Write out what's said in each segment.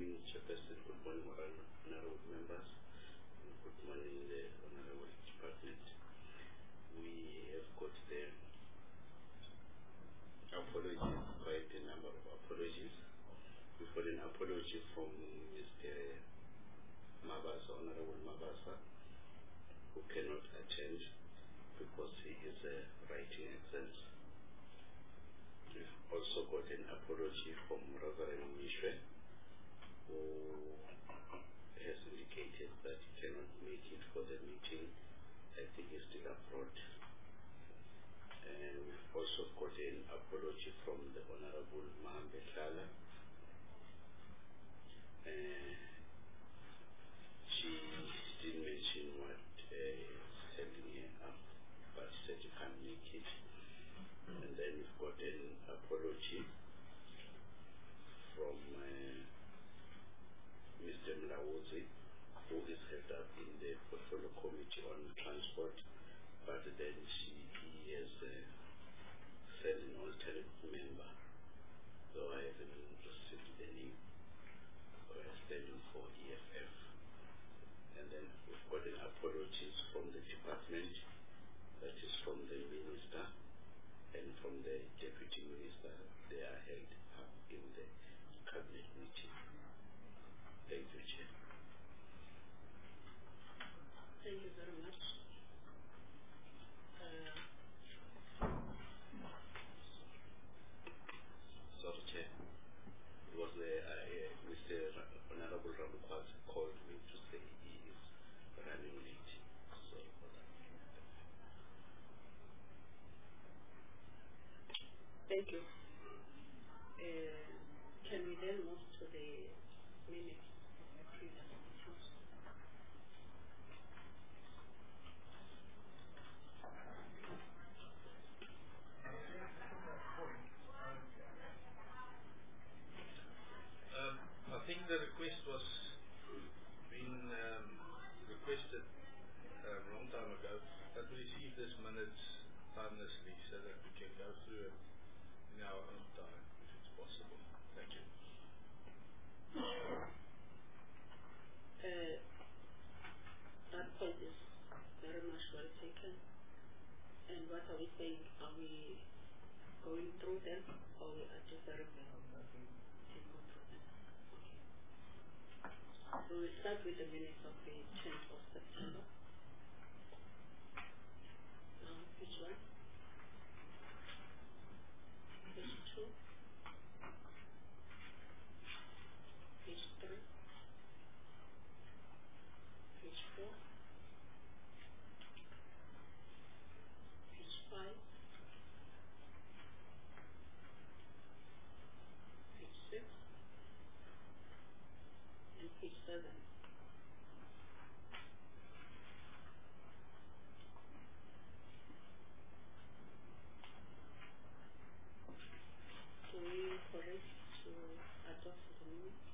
morning, Chairperson. Good morning, honorable members. Good morning, the honorable department. We have got the apologies, quite a number of apologies. We've got an apology from Mr. Mabasa, Honorable Mabasa, who cannot attend because he is writing exams. We've also got an apology from Reverend Mishwe, who has indicated that he cannot make it for the meeting. I think he's still abroad. And we've also got an apology from the Honorable Mohammed Lala. She didn't mention what is holding her up, but said you can't make it. And then we've got an apology from Mr. Mlawozi, who is head up in the Portfolio Committee on Transport, but then he has sent an alternate member, so I haven't received any standing for EFF. And then we've got an apologies from the department, that is from the minister and from the deputy minister. They are held up in the cabinet meeting. Thank you, Chair. Thank you very much. Sorry, Chair. It was Mr. Honorable Ramukwas called me to say he is running late. Sorry for that. Thank you. Can we then move to the minutes of the previous meetings? I think the request was been requested a long time ago that we receive this minutes timelessly so that we can go through it in our own time, if it's possible. Thank you. That point is very much well taken. And what are we saying? Are we going through them, or we are just referring them? So we start with the minutes of the 10th of September. Which one? Page 2. Page 3. Page 4. Page 5. Page 6. And page 7. Do we correct to adopt the minutes?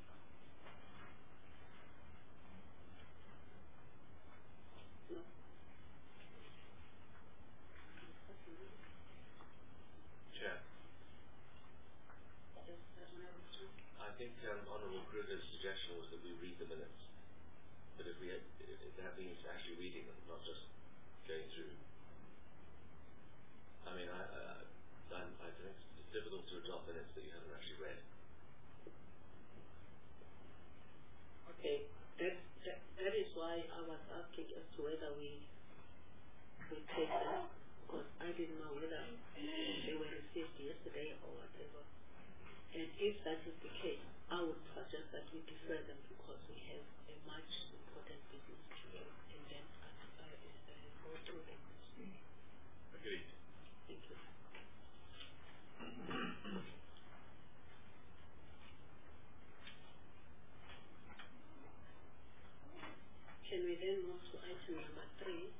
No. Chair, Yes, I think Honourable Kruger's suggestion was that we read the minutes. But if that means actually reading them, not just going through. I mean, I think it's difficult to adopt minutes that you haven't actually read. Okay, that is why I was asking as to whether we take them, because I didn't know whether they were received yesterday or whatever. And if that is the case, I would suggest that we defer them because we have a much important business to do, and then go through them. Agreed. Thank you. Can we then move to item number 3,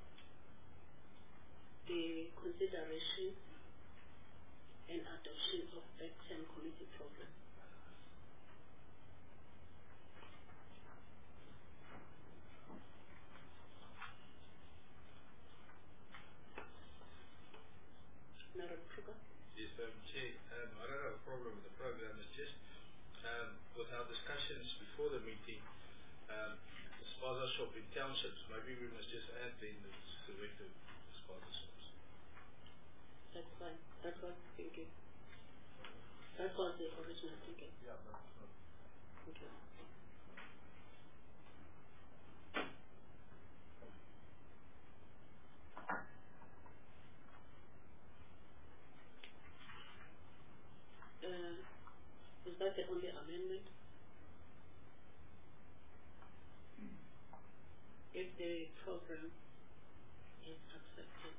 the consideration and adoption of back-term committee program? Madam Kruger? Yes, Chair. I don't have a problem with the program. It's just with our discussion questions before the meeting. Spaza shop in townships. Maybe we must just add then the Soweto Spaza shops. That's fine. That was thinking. That was the original thinking. Yeah, that's not. Okay. Is that the only amendment? If the program is accepted,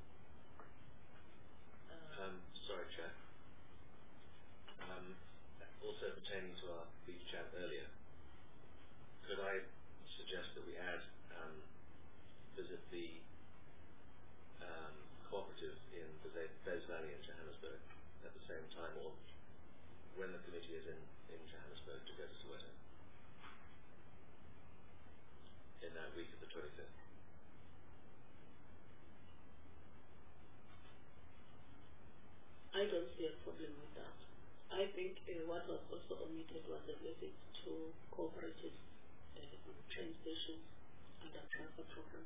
Sorry, Chair. Also pertaining to our brief chat earlier, could I suggest that we add visit the cooperative in the Bez Valley in Johannesburg at the same time, or when the committee is in Johannesburg to go to Soweto in that week of the 25th? I don't see a problem with that. I think what was also omitted was a visit to cooperative train stations under transfer program.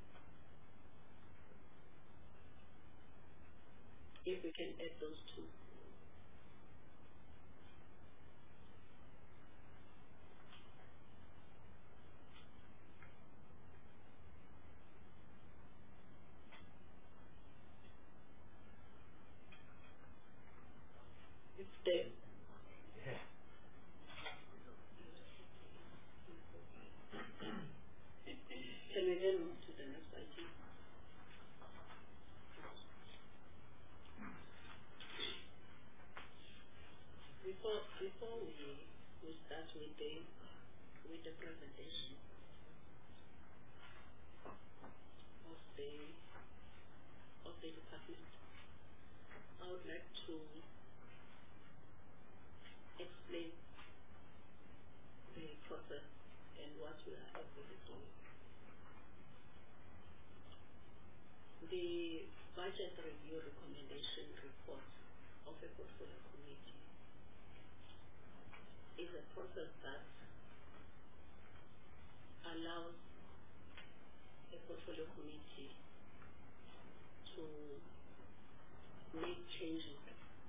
If we can add those two. It's there. Yeah. Can we then move to the next item? Before we start with the presentation of the department, I would like to explain the process and what we are actually doing. The budget review recommendation report of a portfolio committee is a process that allows a portfolio committee to make changes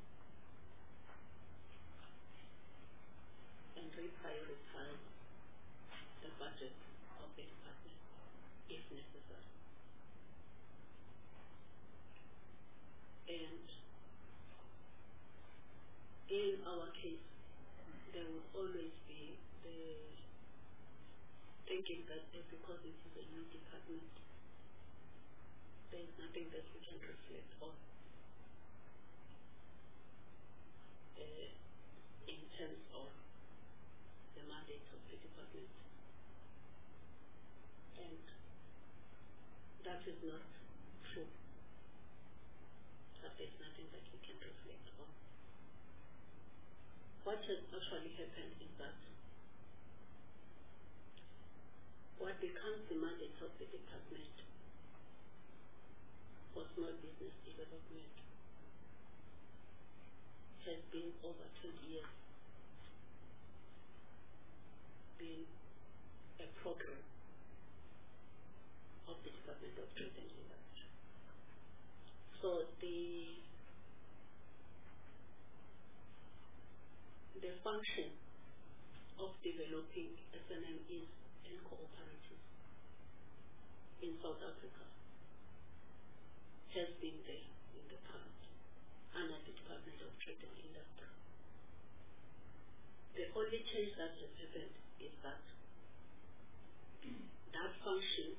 and reprioritize the budget of the department if necessary. And in our case, there would always be the thinking that because it is a new department, there is nothing that we can reflect on in terms of the mandate of the department. And that is not true. That there is nothing that we can reflect on. What has actually happened is that what becomes the mandate of the department for small business development has been over 20 years been a program of the Department of Trade and Industry. So the function of developing SMMEs and cooperatives in South Africa has been there in the past under the Department of Trade and Industry. The only change that has happened is that that function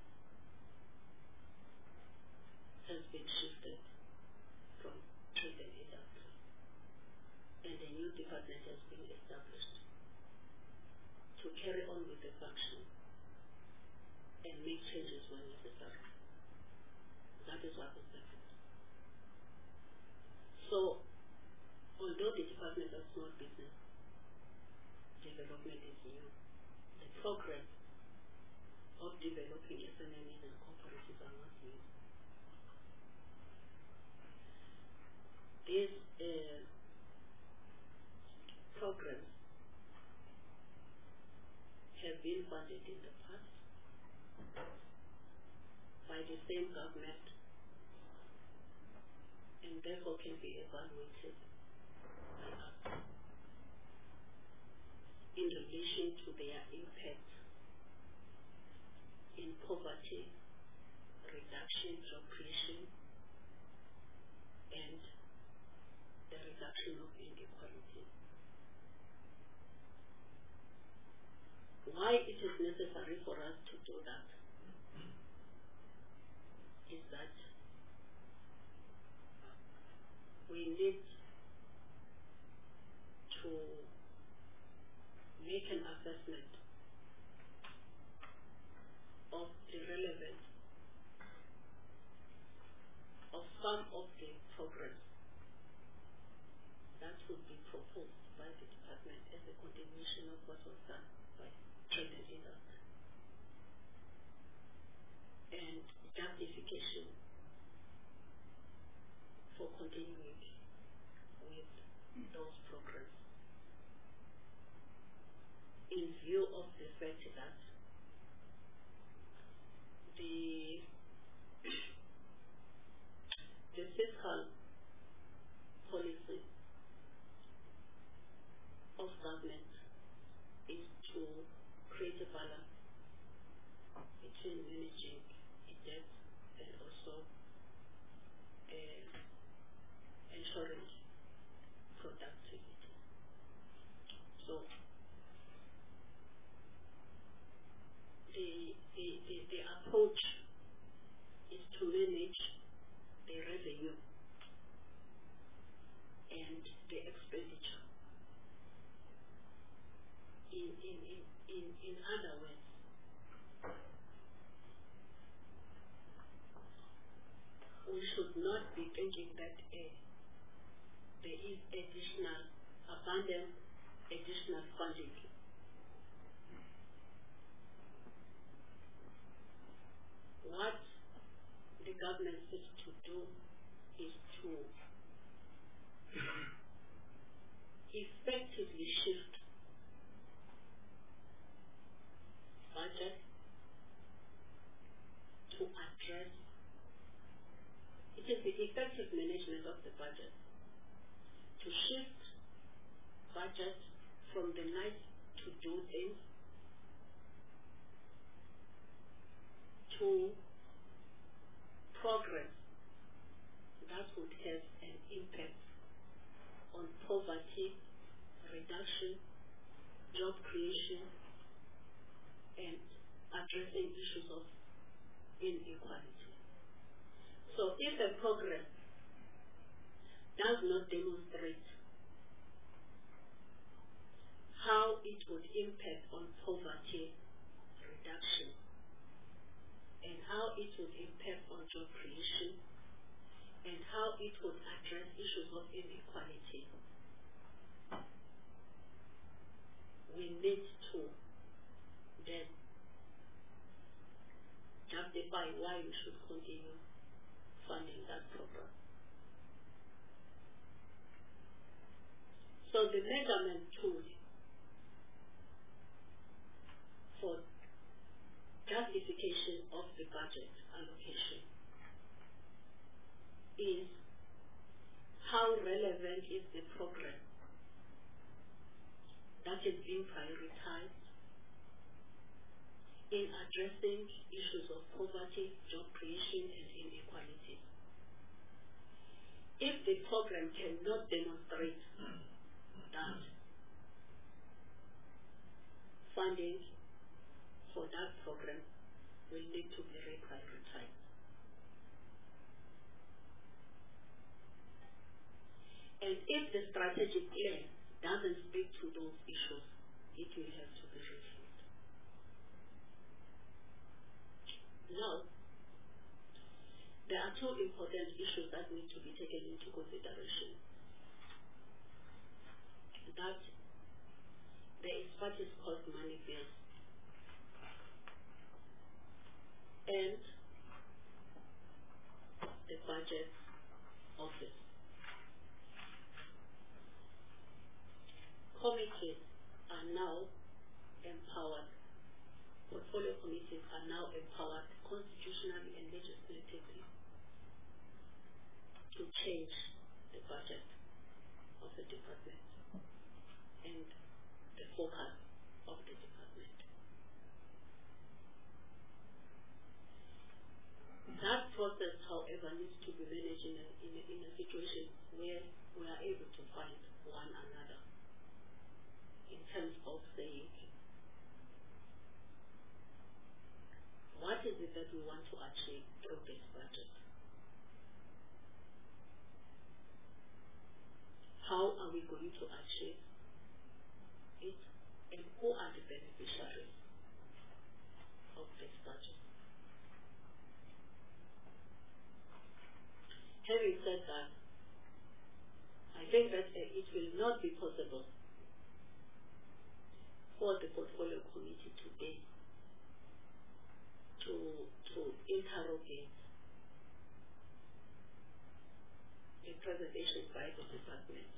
has been shifted from Trade and Industry, and a new department has been established to carry on with the function and make changes when necessary. That is what has happened. So, although the Department of Small Business Development is new, the program of developing SMMEs and cooperatives are not new. These programs have been funded in the past by the same government and therefore can be evaluated by us in relation to their impact in poverty, reduction, job creation, and the reduction of inequality. Why it is necessary for us to do that is that we need to make an assessment of the relevance of some of the progress that would be proposed by the department as a continuation of what was done by trade and industry, and justification for continuing with those programs in view of the fact that the fiscal policy of government is to create a balance between managing debt and also ensuring productivity. So the approach is to manage the revenue and the expenditure. In other words, we should not be thinking that there is abundant additional funding. What the government needs to do is to effectively shift budget to address, it is the effective management of the budget to shift budget from the nice to do things to progress that would have an impact on poverty reduction, job creation, and addressing issues of inequality. So if a program does not demonstrate how it would impact on poverty reduction and how it would impact on job creation and how it would address issues of inequality, we need to then justify why we should continue funding that program. So the measurement tool for justification of the budget allocation is how relevant is the program that is being prioritized in addressing issues of poverty, job creation, and inequality. If the program cannot demonstrate that funding for that program will need to be reprioritized. And if the strategic plan doesn't speak to those issues, it will have to be reviewed. Now, there are two important issues that need to be taken into consideration. That there is what is called money bill and the budget office. Committees are now empowered portfolio committees are now empowered constitutionally and legislatively to change the budget of the department and the focus of the department. That process, however, needs to be managed in a situation where we are able to find one another in terms of saying, what is it that we want to achieve through this budget? How are we going to achieve it? And who are the beneficiaries of this budget? Having said that, I think that it will not be possible for the portfolio committee today to interrogate a presentation by the department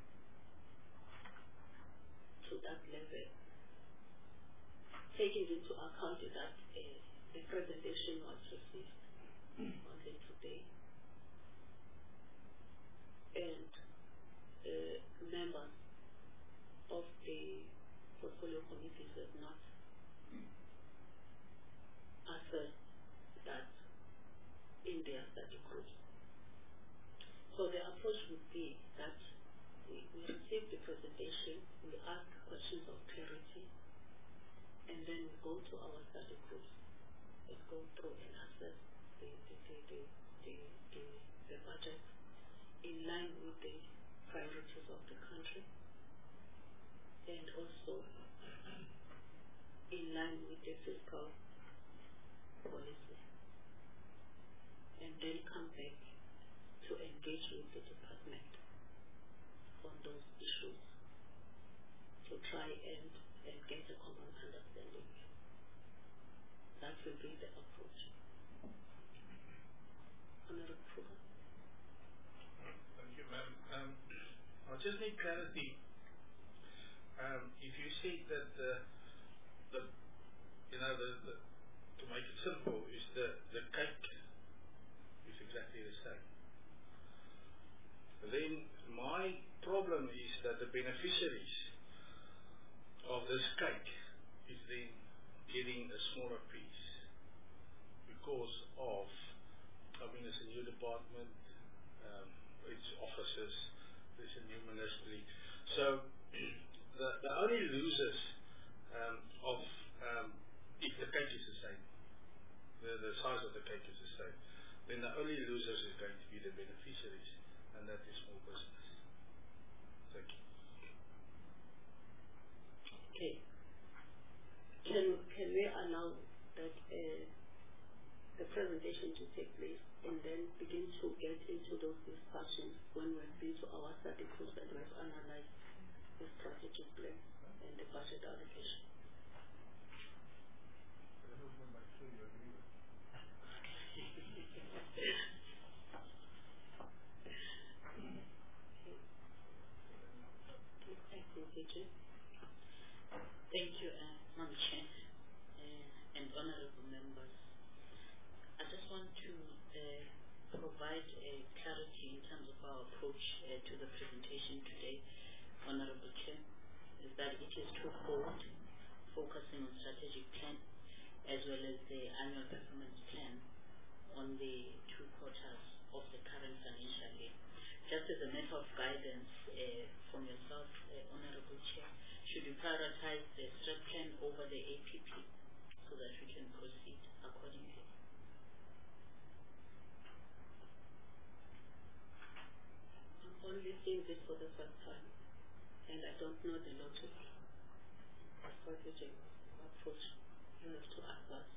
to that level, taking into account that the presentation was received only today, and members of the portfolio committees have not assessed that in their study groups. So the approach would be that we receive the presentation, we ask questions of clarity, and then we go to our study groups and go through and assess the budget in line with the priorities of the country and also in line with the fiscal policy, and then come back to engage with the department on those issues to try and get a common understanding. That will be the approach. Honorable Kruger. Thank you, ma'am. I just need clarity. If you say that to make it simple, is the cake is exactly the same. Then my problem is that the beneficiaries of this cake is then getting a smaller piece because of, it's a new department, it's offices, there's a new ministry. So the only losers if the cake is the same, the size of the cake is the same, then the only losers is going to be the beneficiaries, and that is small business. Thank you. Okay. Can we allow that the presentation to take place and then begin to get into those discussions when we've been to our study groups and we've analyzed the strategic plan and the budget allocation? Thank you, Madam Chair and honorable members. I just want to provide clarity in terms of our approach to the presentation today, Honorable Chair, is that it is twofold, focusing on strategic plan as well as the annual performance plan on the 2 quarters of the current financial year. Just as a matter of guidance from yourself, Honorable Chair, should we prioritize the strat plan over the APP so that we can proceed accordingly? I'm only seeing this for the first time, and I don't know the logic of strategic approach. You have to ask us.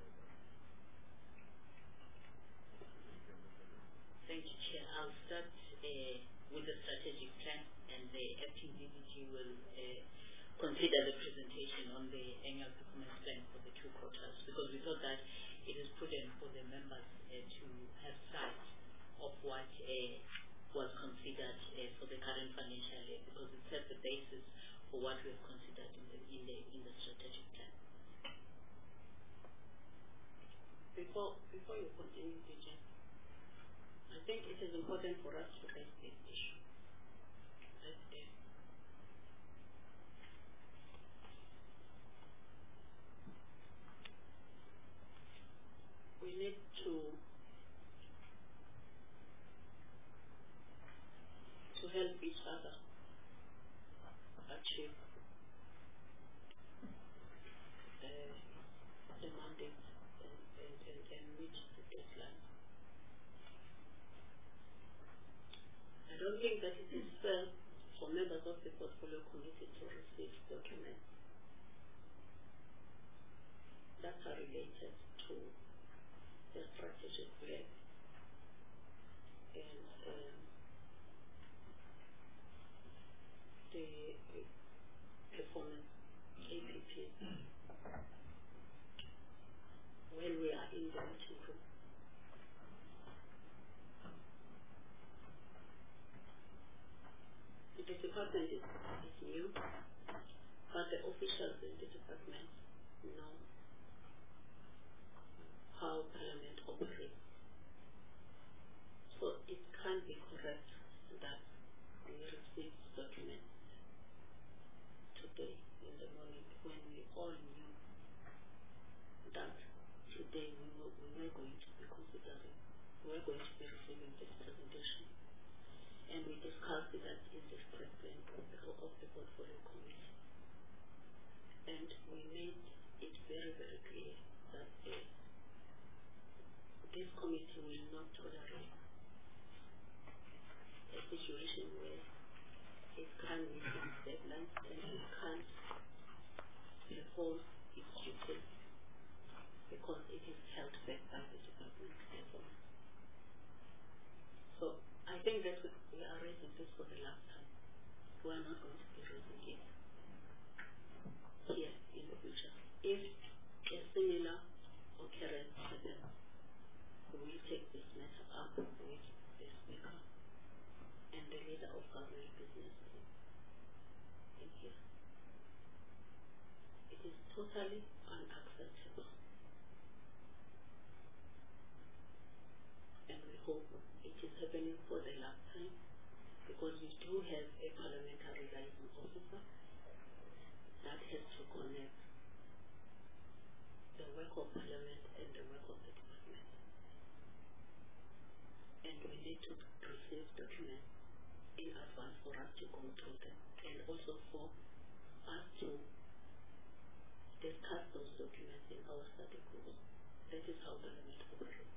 Thank you, Chair. I'll start with the strategic plan, and the acting DDG will consider the presentation on the annual performance plan for the 2 quarters, because we thought that it is prudent for the members to have sight of what was considered for the current financial year, because it sets the basis for what we have considered in the strategic plan. before you continue, DJ, I think it is important for us to raise this issue. We need to help each other achieve the mandate and meet the deadline. I don't think that it is fair for members of the portfolio committee to receive documents that are related to the strategic plan and the performance APP when we are in the meeting room. The department is new, but the officials in the department know how Parliament operates. So it can't be correct that we receive documents today in the morning when we all knew that today we were going to be considering, we were going to be receiving this presentation. And we discussed that in the stress plan of the portfolio committee. And we made it very, very clear that this committee will not tolerate a situation where it can meet its deadlines and it can't perform its duties because it is held back by the department performance. So I think that we are raising this for the last time. We are not going to be raising it here in the future. If a similar occurrence happens, we will take this matter up with the Speaker and the leader of government business in here. It is totally unacceptable. And we hope it is happening for the last time because we do have a parliamentary liaison officer that has to connect the work of Parliament and the work of the department. And we need to receive documents in advance for us to go through them and also for us to discuss those documents in our study groups. That is how Parliament operates.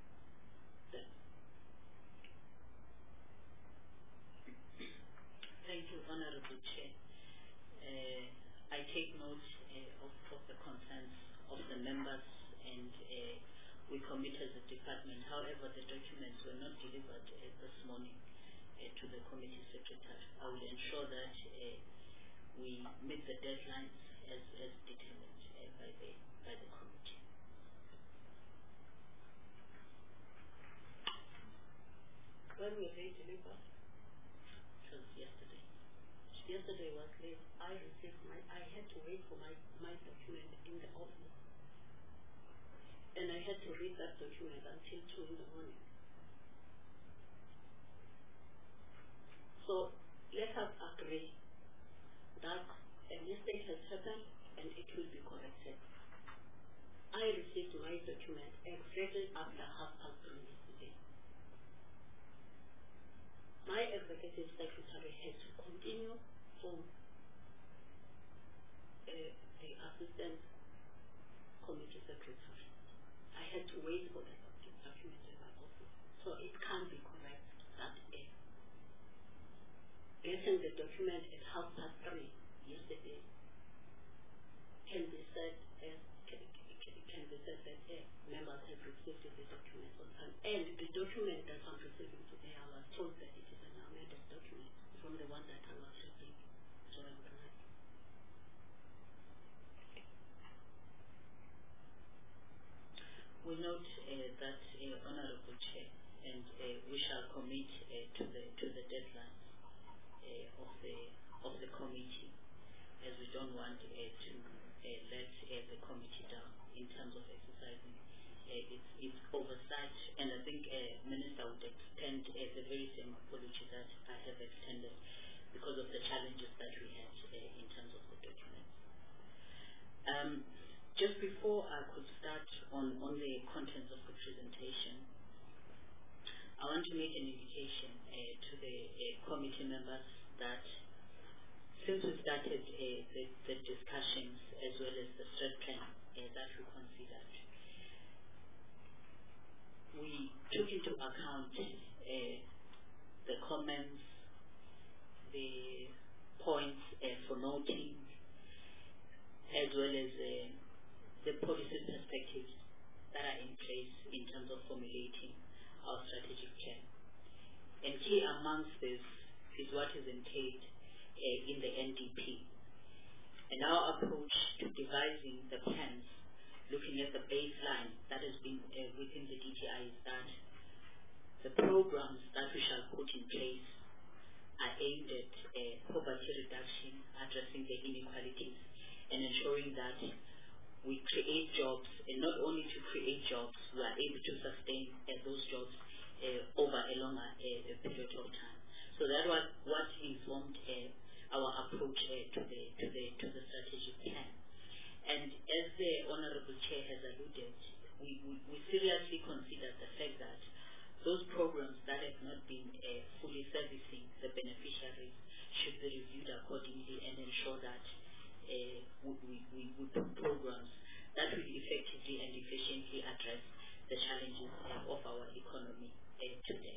Thank you, Honorable Chair. I take note of the concerns of the members and we commit as a department. However, the documents were not delivered this morning to the committee secretary. I will ensure that we meet the deadlines as determined by the committee. When were they delivered? It was yesterday. Yesterday was late. I had to wait for my document in the office. And I had to read that document until 2 in the morning. So let us agree that a mistake has happened and it will be corrected. I received my document exactly after 3:30 yesterday. My executive secretary had to continue from the assistant committee secretary. I had to wait for the document in my office. So it can't be correct that getting the document at 3:30 yesterday can be said that members have received the document on time. And the document that I'm receiving today, I was told that it is an amended document from the one that I was reading during the night. We note that, Honorable Chair, and we shall commit to the deadlines of the committee, as we don't want to let the committee down in terms of exercising its its oversight, and I think Minister would extend the very same apology that I have extended because of the challenges that we had in terms of the documents. Just before I could start on the contents of the presentation, I want to make an indication to the committee members that since we started the discussions as well as the strat plan that we considered, we took into account the comments, the points for noting, as well as the policy perspectives that are in place in terms of formulating our strategic plan. And key amongst this is what is entailed in the NDP. And our approach to devising the plans, looking at the baseline that has been within the DTI, is that the programs that we shall put in place are aimed at poverty reduction, addressing the inequalities, and ensuring that we create jobs, and not only to create jobs, we are able to sustain those jobs over a longer period of time. So that was what informed our approach to the strategic plan. And as the Honorable Chair has alluded, we seriously considered the fact that those programs that have not been fully servicing the beneficiaries should be reviewed accordingly and ensure that we put programs that will effectively and efficiently address the challenges of our economy today.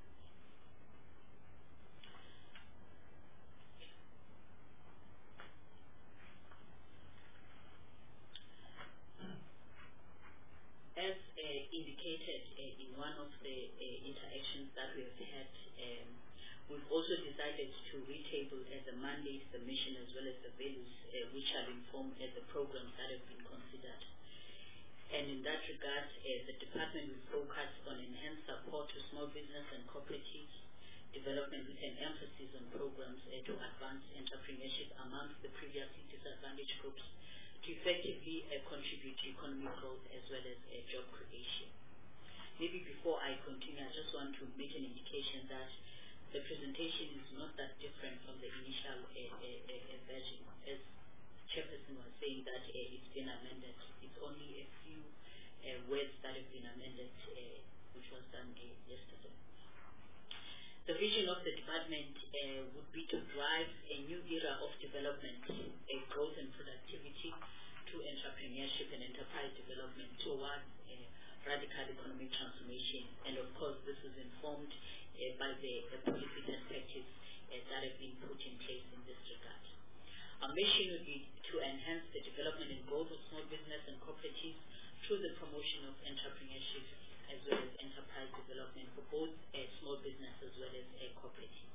As indicated in one of the interactions that we have had, we've also decided to retable as a mandate the mission as well as the values which shall inform the programs that have been considered. And in that regard, the department will focus on enhanced support to small business and cooperatives, development with an emphasis on programs to advance entrepreneurship amongst the previously disadvantaged groups to effectively contribute to economic growth as well as job creation. Maybe before I continue, I just want to make an indication that the presentation is not that different from the initial version. As Chairperson was saying that it's been amended. It's only a few words that have been amended, which was done yesterday. The vision of the department would be to drive a new era of development, growth and productivity through entrepreneurship and enterprise development towards radical economic transformation. And of course, this is informed by the policy perspectives that have been put in place in this regard. Our mission would be to enhance the development and growth of small business and cooperatives through the promotion of entrepreneurship as well as enterprise development for both small business as well as cooperatives.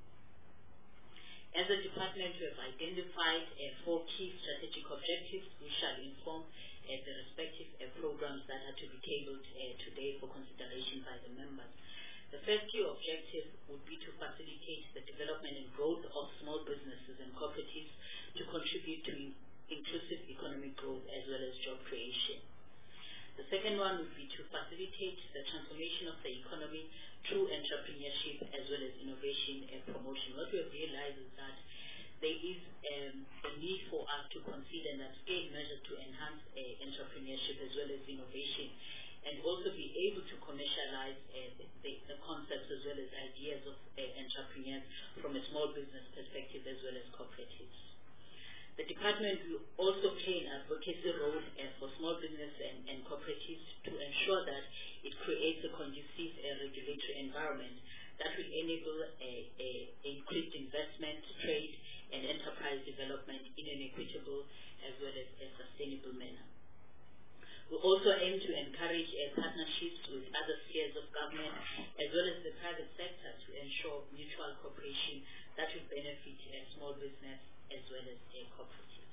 As a department, we have identified 4 key strategic objectives which shall inform the respective programs that are to be tabled today for consideration by the members. The first key objective would be to facilitate the development and growth of small businesses and cooperatives to contribute to inclusive economic growth as well as job creation. The second one would be to facilitate the transformation of the economy through entrepreneurship as well as innovation and promotion. What we have realized is that there is a need for us to consider and scale measures to enhance entrepreneurship as well as innovation, and also be able to commercialize the concepts as well as ideas of entrepreneurs from a small business perspective as well as cooperatives. The department will also play an advocacy role for small business and cooperatives to ensure that it creates a conducive regulatory environment that will enable increased investment, trade, and enterprise development in an equitable as well as a sustainable manner. We also aim to encourage partnerships with other spheres of government as well as the private sector to ensure mutual cooperation that will benefit small business as well as cooperatives.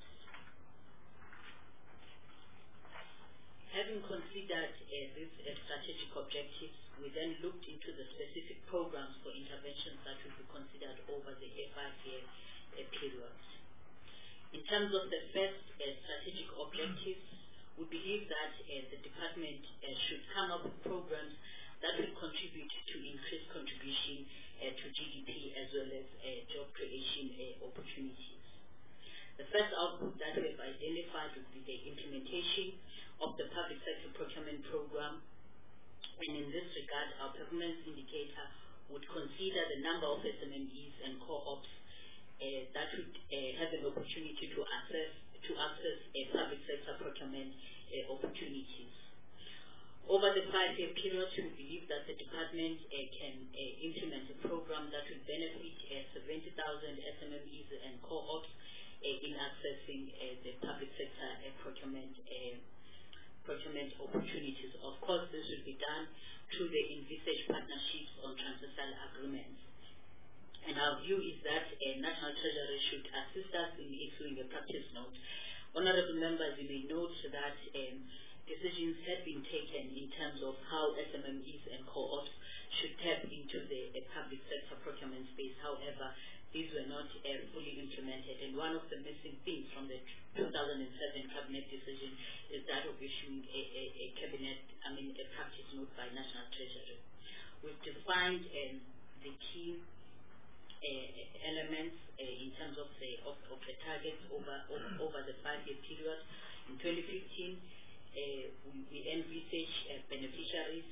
Having considered these strategic objectives, we then looked into the specific programs for interventions that will be considered over the 5-year period. In terms of the first strategic objectives, we believe that the department department should come up with programs that will contribute to increased contribution to GDP as well as job creation opportunities. The first output that we have identified would be the implementation of the public sector procurement program, and in this regard, our performance indicator would consider the number of SMMEs and co-ops that would have an opportunity to access public sector procurement opportunities. Over the 5-year period, we believe that the department can implement a program that will benefit 70,000 SMMEs and co-ops in accessing the public sector procurement opportunities. Of course, this will be done through the envisaged partnerships on transversal agreements. And our view is that National Treasury should assist us in issuing a practice note. Honorable members, you may note that decisions have been taken in terms of how SMMEs and co-ops should tap into the public sector procurement space. However, these were not fully implemented, and one of the missing things from the 2007 cabinet decision is that of issuing a practice note by National Treasury. We've defined the key elements in terms of the targets over the 5-year period. In 2015, we envisage beneficiaries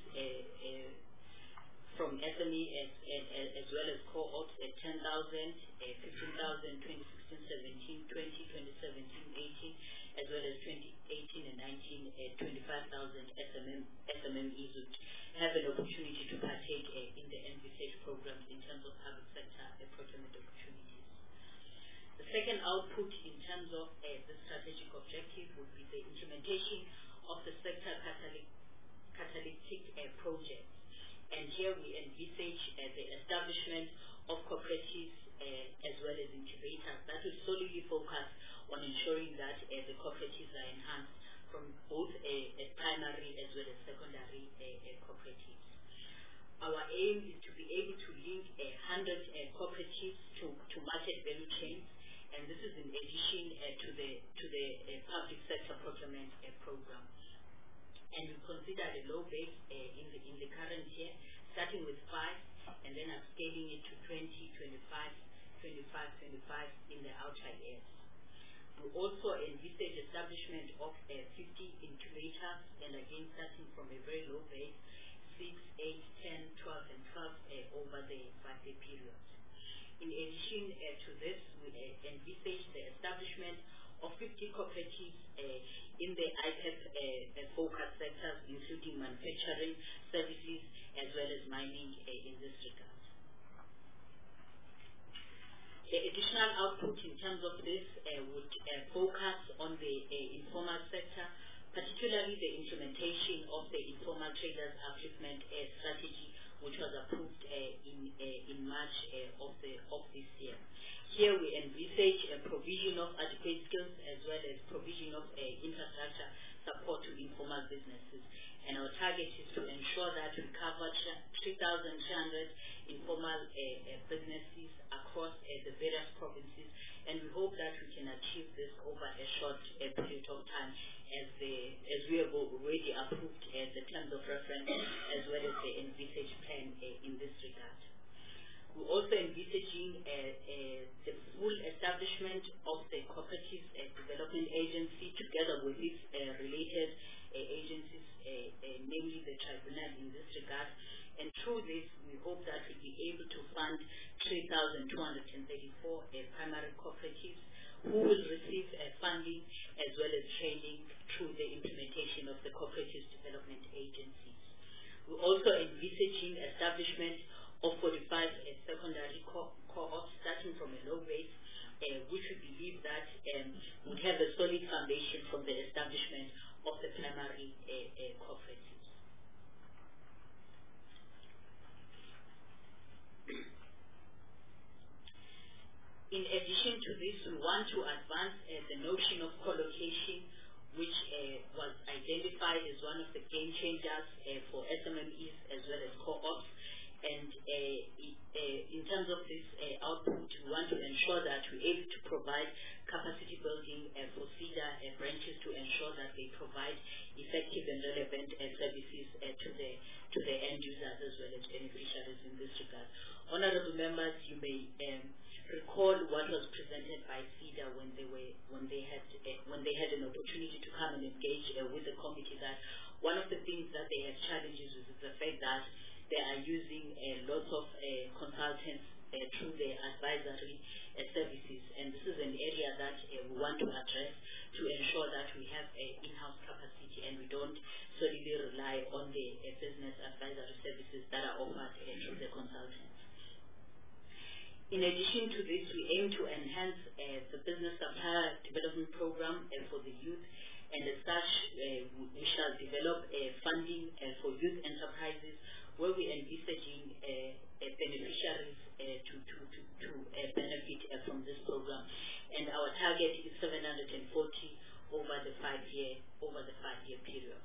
from SME as well as co-ops at 10,000, 15,000, 2016-17, 2017-18, as well as 2018 and 19 at 25,000 SMMEs would have an opportunity to partake in the envisaged programs in terms of public sector procurement opportunities. The second output in terms of the strategic objective would be the implementation of the sector catalytic projects. And here we envisage the establishment of cooperatives as well as incubators that will solely focus on ensuring that the cooperatives are enhanced from both primary as well as secondary cooperatives. Our aim is to be able to link 100 cooperatives to market value chains, and this is in addition to the public sector procurement program. And we consider the low base in the current year, starting with 5 and then upscaling it to 20, 25 in the outer years. We also envisage establishment of 50 incubators, and again starting from a very low base, 6, 8, 10, 12, and 12 over the 5-year period. In addition to this, we envisage the establishment of 50 cooperatives in the IPEP focus sectors, including manufacturing, services, as well as mining in this regard. The additional output in terms of this would focus on the informal sector, particularly the implementation of the informal traders upliftment strategy, which was approved in March of this year. Here we envisage a provision of adequate skills as well as provision of infrastructure support to informal businesses. And our target is to ensure that we cover 3,300 informal businesses across the various provinces, and we hope that we can achieve this over a short period of time as we have already approved the terms of reference as well as the envisaged plan in this regard. We're also envisaging the full establishment of the Cooperative Development Agency together with its related agencies, namely the tribunal in this regard. And through this, we hope that we'll be able to fund 3,234 primary cooperatives who will receive funding as well as training through the implementation of the Cooperative Development Agencies. We're also envisaging establishment of 45 secondary co-ops starting from a low base, which we believe that would have a solid foundation from the establishment of the primary cooperatives. In addition to this, we want to advance the notion of co-location, which was identified as one of the game changers for SMMEs as well as co-ops. And in terms of this output, we want to ensure that we're able to provide capacity building for CEDA branches to ensure that they provide effective and relevant services to the end users as well as beneficiaries in this regard. Honorable members, you may recall what was presented by CEDA when they had an opportunity to come and engage with the committee, that one of the things that they have challenges with is the fact that they are using lots of consultants through their advisory services, and this is an area that we want to address to ensure that we have in-house capacity and we don't solely rely on the business advisory services that are offered through the consultants. In addition to this, we aim to enhance the business supplier development program for the youth, and as such, we shall develop funding for youth enterprises where we are envisaging beneficiaries to benefit from this program, and our target is 740 over the 5-year period.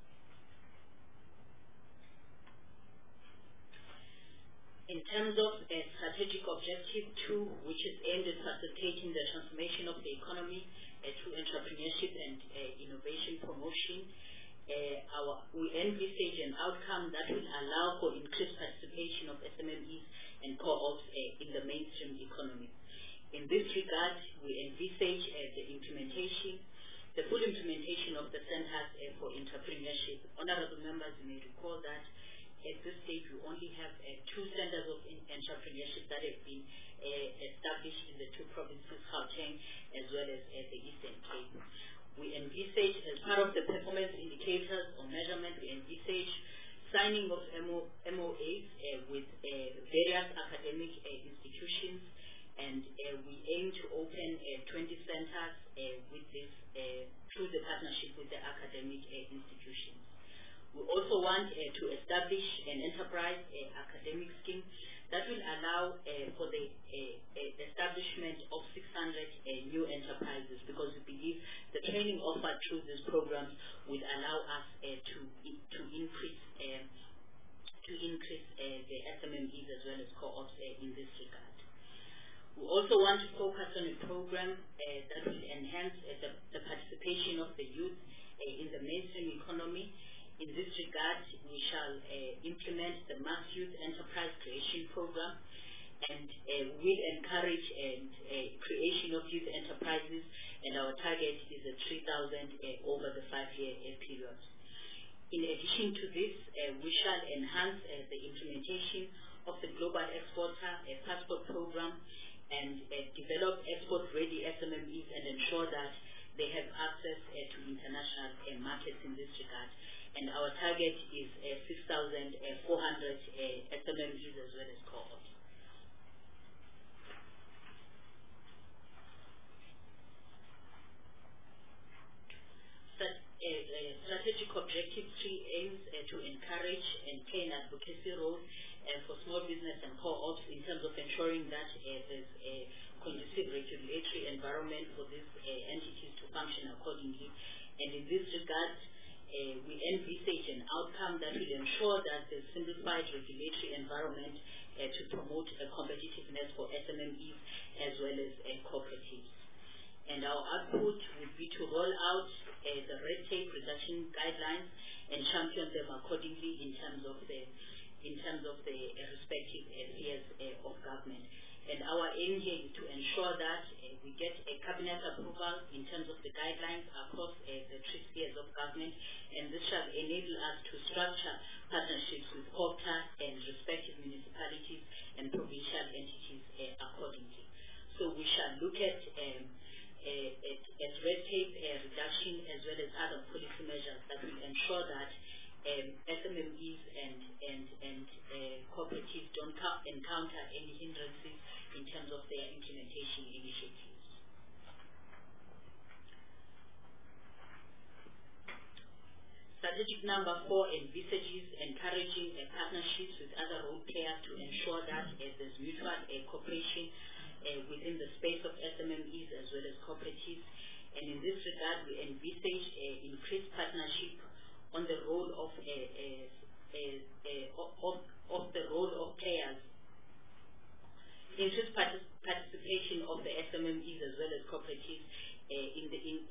In terms of strategic objective 2, which is aimed at facilitating the transformation of the economy through entrepreneurship and innovation promotion, we envisage an outcome that will allow for increased participation of SMMEs and co-ops in the mainstream economy. In this regard, we envisage the full implementation of the Centers for Entrepreneurship. Honorable members, you may recall that at this stage we only have 2 centers of entrepreneurship that have been established in the 2 provinces, Gauteng as well as the Eastern Cape. We envisage, as part of the performance indicators or measurement, we envisage signing of MOAs with various academic institutions, and we aim to open 20 centers with this through the partnership with the academic institutions. We also want to establish an enterprise academic scheme that will allow for the establishment of 600 new enterprises, because we believe the training offered through this program will allow us to increase the SMMEs as well as co-ops in this regard. We also want to focus on a program that will enhance the participation of the youth in the mainstream economy. In this regard, we shall implement the Mass Youth Enterprise Creation Program, and will encourage creation of youth enterprises, and our target is at 3,000 over the 5-year period. In addition to this, we shall enhance the implementation of the Global Exporter Passport Program, and develop export-ready SMMEs and ensure that they have access to international markets in this regard. And our target is 6,400 SMMEs as well as co-ops. Strategic Objective 3 aims to encourage and play an advocacy role for small business and co-ops in terms of ensuring that there's a conducive regulatory environment for these entities to function accordingly. And in this regard, we envisage an outcome that will ensure that the simplified regulatory environment to promote competitiveness for SMMEs as well as cooperatives. And our output would be to roll out the red tape reduction guidelines and champion them accordingly in terms of the respective spheres of government. And our aim here is to ensure that we get a cabinet approval in terms of the guidelines across the 3 spheres of government, and this shall enable us to structure partnerships with COPTA and respective municipalities and provincial entities accordingly. So we shall look at red tape reduction as well as other policy measures that will ensure that SMMEs and cooperatives don't encounter any hindrances in terms of their implementation initiatives. Strategic number 4 envisages encouraging partnerships with other role players to ensure that there's mutual cooperation within the space of SMMEs as well as cooperatives. And in this regard, we envisage increased partnership on the role of of the role of players, increased participation of the SMMEs as well as cooperatives in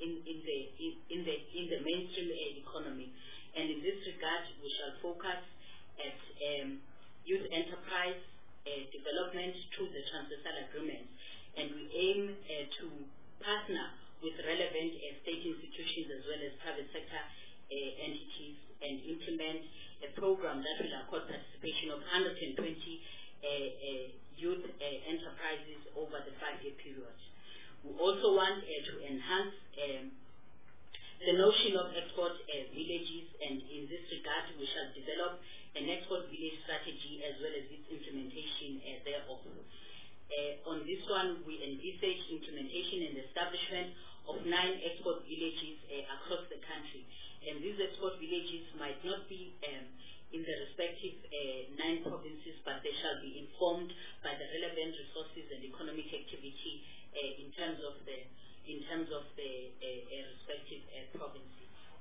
the mainstream economy. And in this regard, we shall focus at youth enterprise development through the transversal agreement, and we aim to partner with relevant state institutions as well as private sector entities and implement a program that will accord participation of 120 youth enterprises over the 5-year period. We also want to enhance the notion of export villages, and in this regard we shall develop an export village strategy as well as its implementation thereof. On this one, we envisage implementation and establishment of 9 export villages across the country. And these export villages might not be in the respective 9 provinces, but they shall be informed by the relevant resources and economic activity in terms of the respective provinces.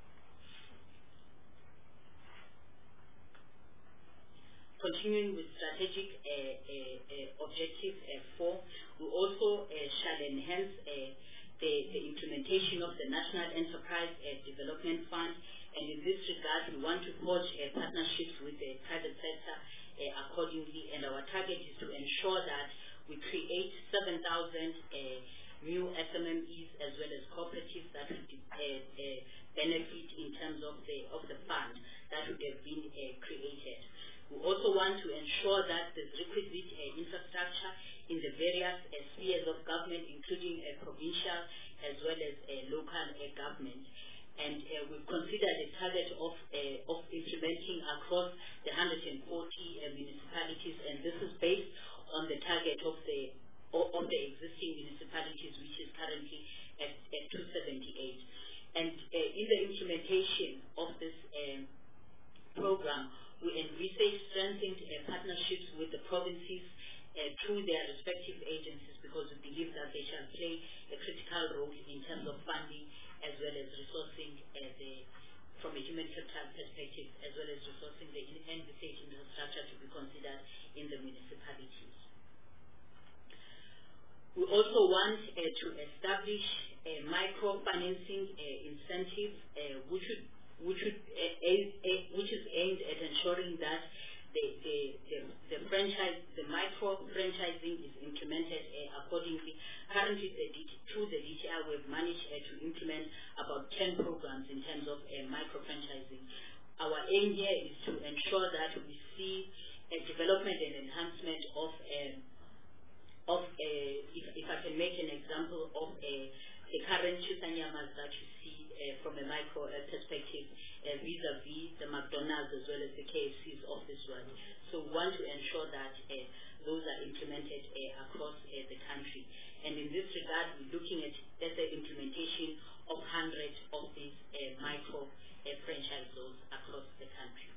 Continuing with strategic objective 4, we also shall enhance the implementation of the National Enterprise Development Fund, and in this regard we want to forge partnerships with the private sector accordingly, and our target is to ensure that we create 7,000 new SMMEs as well as cooperatives that would benefit in terms of the fund that would have been created. We also want to ensure that the requisite infrastructure in the various spheres of government, including provincial as well as local government. And we've considered a target of implementing across the 140 municipalities, and this is based on the target of the existing municipalities, which is currently at 278. And in the implementation of this program, we envisage strengthened partnerships with the provinces through their respective agencies, because we believe that they shall play a critical role in terms of funding as well as resourcing from a human capital perspective, as well as resourcing the envisaged infrastructure to be considered in the municipalities. We also want to establish a microfinancing incentive, which is aimed at ensuring that the micro franchising is implemented accordingly. Currently, through the DTI, we've managed to implement about 10 programs in terms of micro franchising. Our aim here is to ensure that we see a development and enhancement of if I can make an example of the current Chusanyamas that you see from a micro perspective vis-a-vis the McDonald's as well as the KFCs of this world. So we want to ensure that those are implemented across the country. And in this regard, we're looking at the implementation of 100 of these micro franchise zones across the country.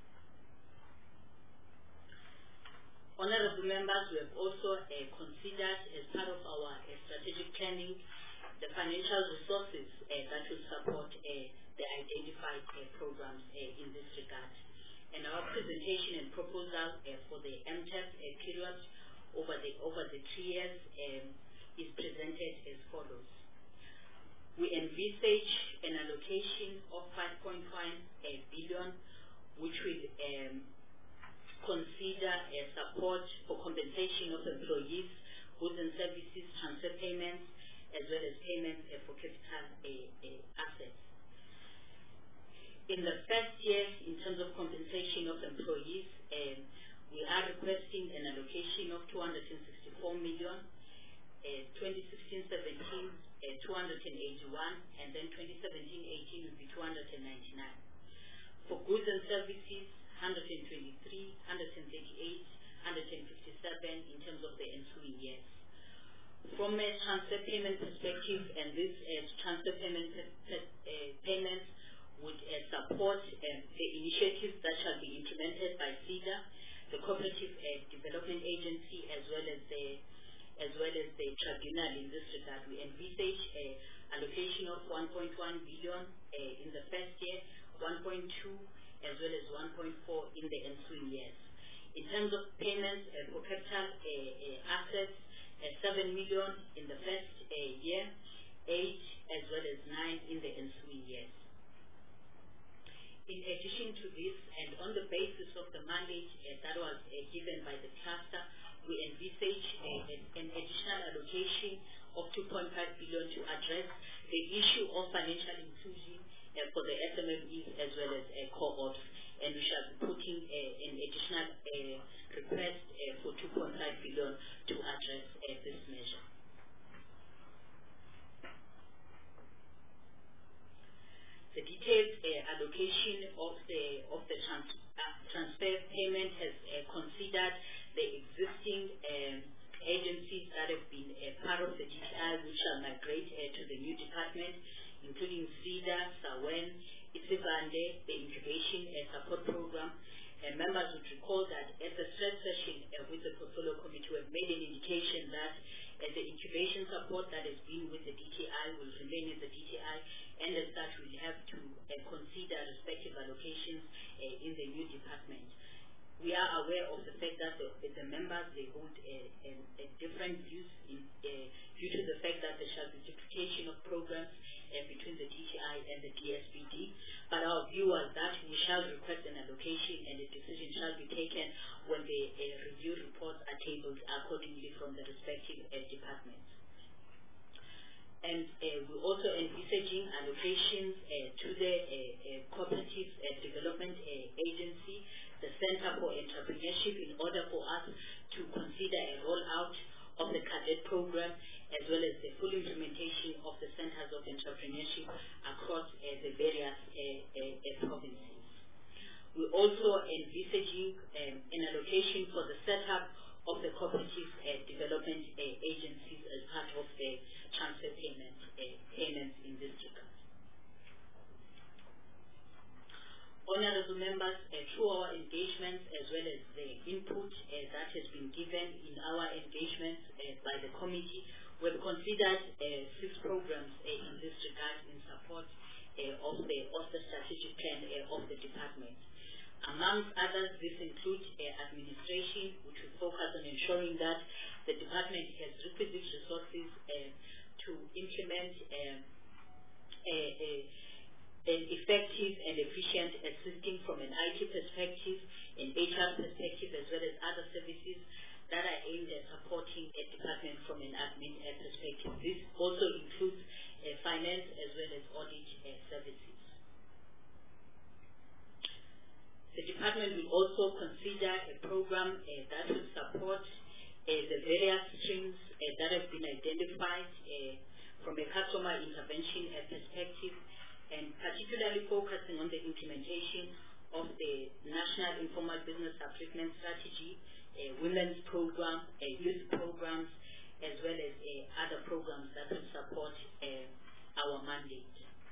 Honorable members, we have also considered, as part of our strategic planning, the financial resources that will support the identified programs in this regard. And our presentation and proposal for the MTEP period over the 3 years is presented as follows. We envisage an allocation of 5.1 billion, which will consider support for compensation of employees, goods and services, transfer payments, as well as payments for capital assets. In the first year, in terms of compensation of employees, we are requesting an allocation of 264 million, 2016-17, 281, and then 2017-18 will be 299. For goods and services, 123, 138, 157 in terms of the ensuing years. From a transfer payment perspective, and this transfer payments would support the initiatives that shall be implemented by CEDA, the Cooperative Development Agency, as well as the tribunal in this regard. We envisage allocation of 1.1 billion in the first year, 1.2 as well as 1.4 in the ensuing years. In terms of payments for capital assets, 7 million in the first year, 8 as well as 9 in the ensuing years. In addition to this, and on the basis of the mandate that was given by the cluster, we envisage an additional allocation of 2.5 billion to address the issue of financial inclusion for the SMMEs as well as co-ops, and we shall be putting an additional request for 2.5 billion to address this measure. The detailed allocation of the transfer payment has considered the existing agencies that have been part of the DTI, which shall migrate to the new department, including SIDA, SAWEN, Isibande, the Incubation Support Program. Members would recall that at the stress session with the Portfolio Committee, we have made an indication that the incubation support that has been with the DTI will remain in the DTI, and as such we'll have to consider respective allocations in the new department. We are aware of the fact that the members, they hold different views due to the fact that there shall be duplication of programs between the DTI and the DSBD, but our view was that we shall request an allocation and a decision shall be taken when the review reports are tabled accordingly from the respective departments. And we're also envisaging allocations to the Cooperative Development Agency, the Center for Entrepreneurship, in order for us to consider a rollout of the cadet program as well as the full implementation of the Centers of Entrepreneurship across the various provinces. We're also envisaging an allocation for the setup of the Cooperative Development Agencies as part of the transfer payments in this regard. Honorable members, through our engagements as well as the input that has been given in our engagements by the committee, we have considered 6 programs in this regard in support of the strategic plan of the department. Amongst others, this includes administration, which will focus on ensuring that the department has requisite resources to implement an effective and efficient assisting from an IT perspective, an HR perspective, as well as other services that are aimed at supporting a department from an admin perspective. This also includes finance as well as audit services. The department will also consider a program that will support the various streams that have been identified from a customer intervention perspective, and particularly focusing on the implementation of the National Informal Business Upliftment Strategy, women's program, youth programs, as well as other programs that will support our mandate.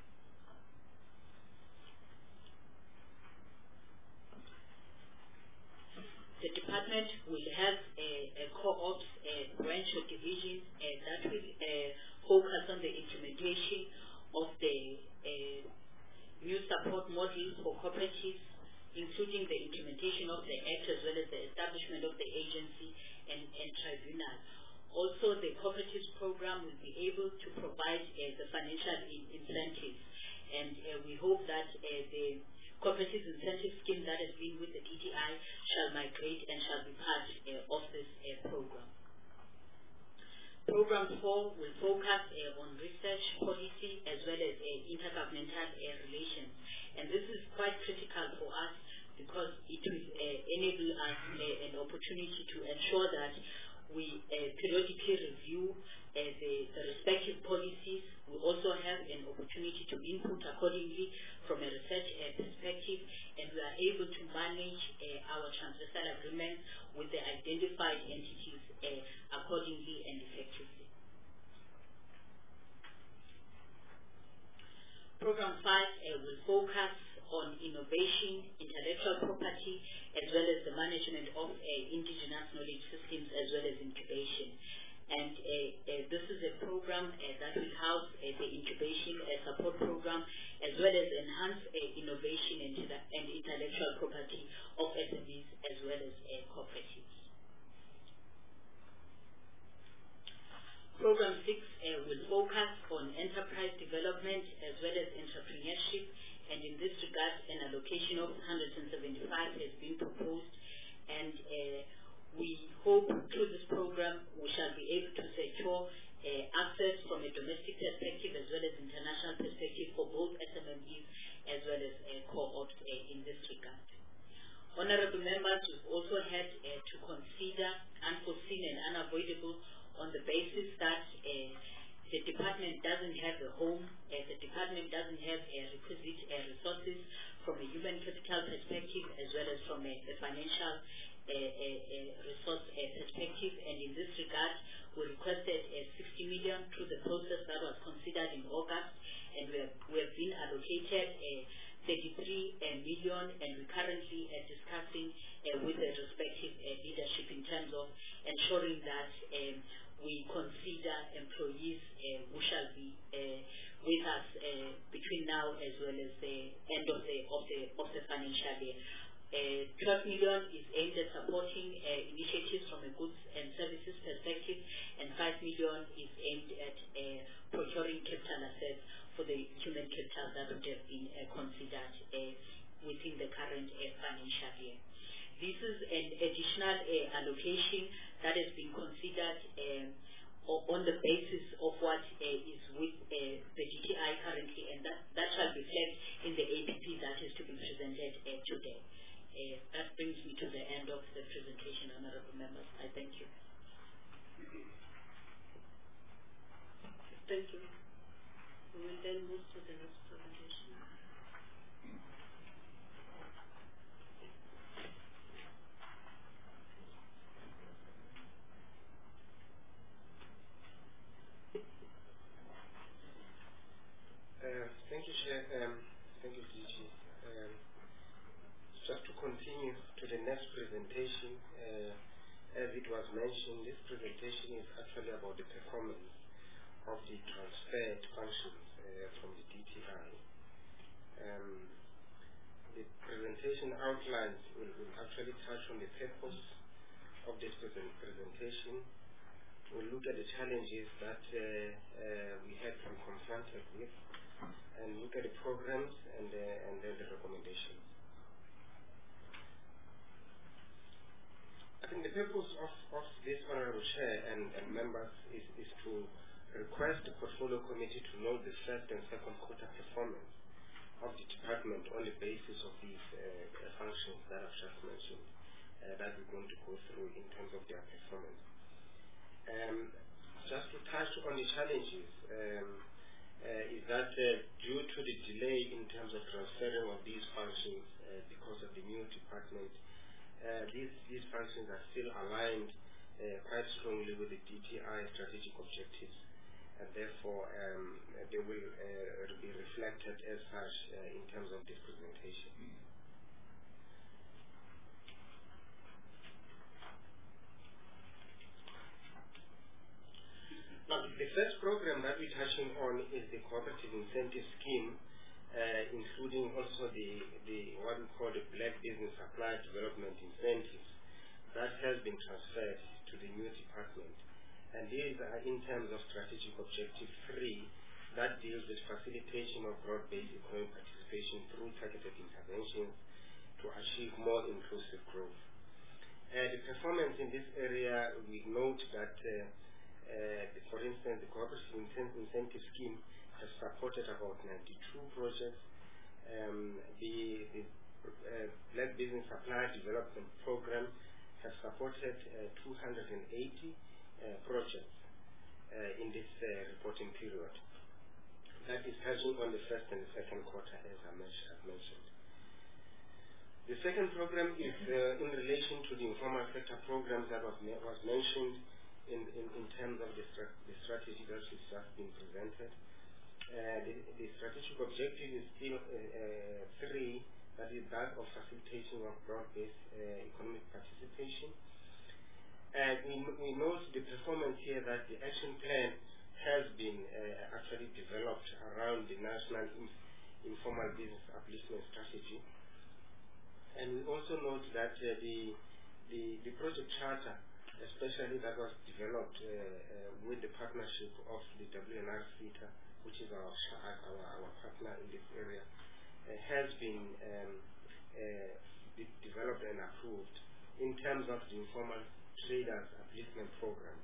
The department will have a co-ops branch or division that will focus on the implementation of the new support models for cooperatives, including the implementation of the Act as well as the establishment of the agency and tribunal. Also, the cooperatives program will be able to provide the financial incentives, and we hope that the cooperative incentive scheme that has been with the DTI shall migrate and shall be part of this program. Program 4 will focus on research policy as well as intergovernmental relations, and this is quite critical for us because it will enable us an opportunity to ensure that we periodically review the respective policies. We also have an opportunity to input accordingly from a research perspective, and we are able to manage our transversal agreements with the identified entities accordingly and effectively. Program 5 will focus on innovation, intellectual property, as well as the management of indigenous knowledge systems, as well as incubation. And this is a program that will house the incubation support program, as well as enhance innovation and intellectual property of SMEs as well as cooperatives. Program 6 will focus on enterprise development as well as entrepreneurship, and in this regard, an allocation of 175 has been proposed, and we hope through this program we shall be able to secure access from a domestic perspective as well as international perspective for both SMMEs as well as co-ops in this regard. Honorable members, we've also had to consider unforeseen and unavoidable on the basis that the department doesn't have a home, the department doesn't have requisite resources from a human capital perspective as well as from a financial resource perspective, and in this regard we requested 60 million through the process that was considered in August, and we have been allocated 33 million, and we're currently discussing with the respective leadership in terms of ensuring that we consider employees who shall be with us between now as well as the end of the financial year. 12 million is aimed at supporting initiatives from a goods and services perspective, and 5 million is aimed at procuring capital assets for the human capital that would have been considered within the current financial year. This is an additional allocation that has been considered on the basis of what is with the DTI currently, and that shall be reflected in the APP that is to be presented today. That brings me to the end of the presentation, honorable members. I thank you. Thank you. We will then move to the next presentation. Thank you, Chair. Thank you, DG. Just to continue to the next presentation, as it was mentioned, this presentation is actually about the performance of the transferred functions from the DTI. The presentation outlines will actually touch on the purpose of this presentation. We'll look at the challenges that we have been confronted with, and look at the programs and then the recommendations. I think the purpose of this Honorable Chair and members is to request the Portfolio Committee to note the first and second quarter performance of the department on the basis of these functions that I've just mentioned, that we're going to go through in terms of their performance. Just to touch on the challenges, is that due to the delay in terms of transferring of these functions because of the new department, these functions are still aligned quite strongly with the DTI strategic objectives, and therefore they will be reflected as such in terms of this presentation. Now, the first program that we're touching on is the Cooperative Incentive Scheme, including also the what we call the Black Business Supply Development Incentives that has been transferred to the new department. And these are in terms of strategic objective 3 that deals with facilitation of broad-based economic participation through targeted interventions to achieve more inclusive growth. The performance in this area, we note that for instance, the Cooperative Incentive Scheme has supported about 92 projects. The Black Business Supply Development Program has supported 280 projects in this reporting period. That is touching on the first and the second quarter, as I've mentioned. The second program is in relation to the informal sector programs that was mentioned in terms of the strategy that has just been presented. The strategic objective is still 3, that is that of facilitation of broad-based economic participation. And we note the performance here that the action plan has been actually developed around the National Informal Business Upliftment Strategy. And we also note that the project charter, especially that was developed with the partnership of the WNR CETA, which is our partner in this area, has been developed and approved in terms of the informal traders upliftment program.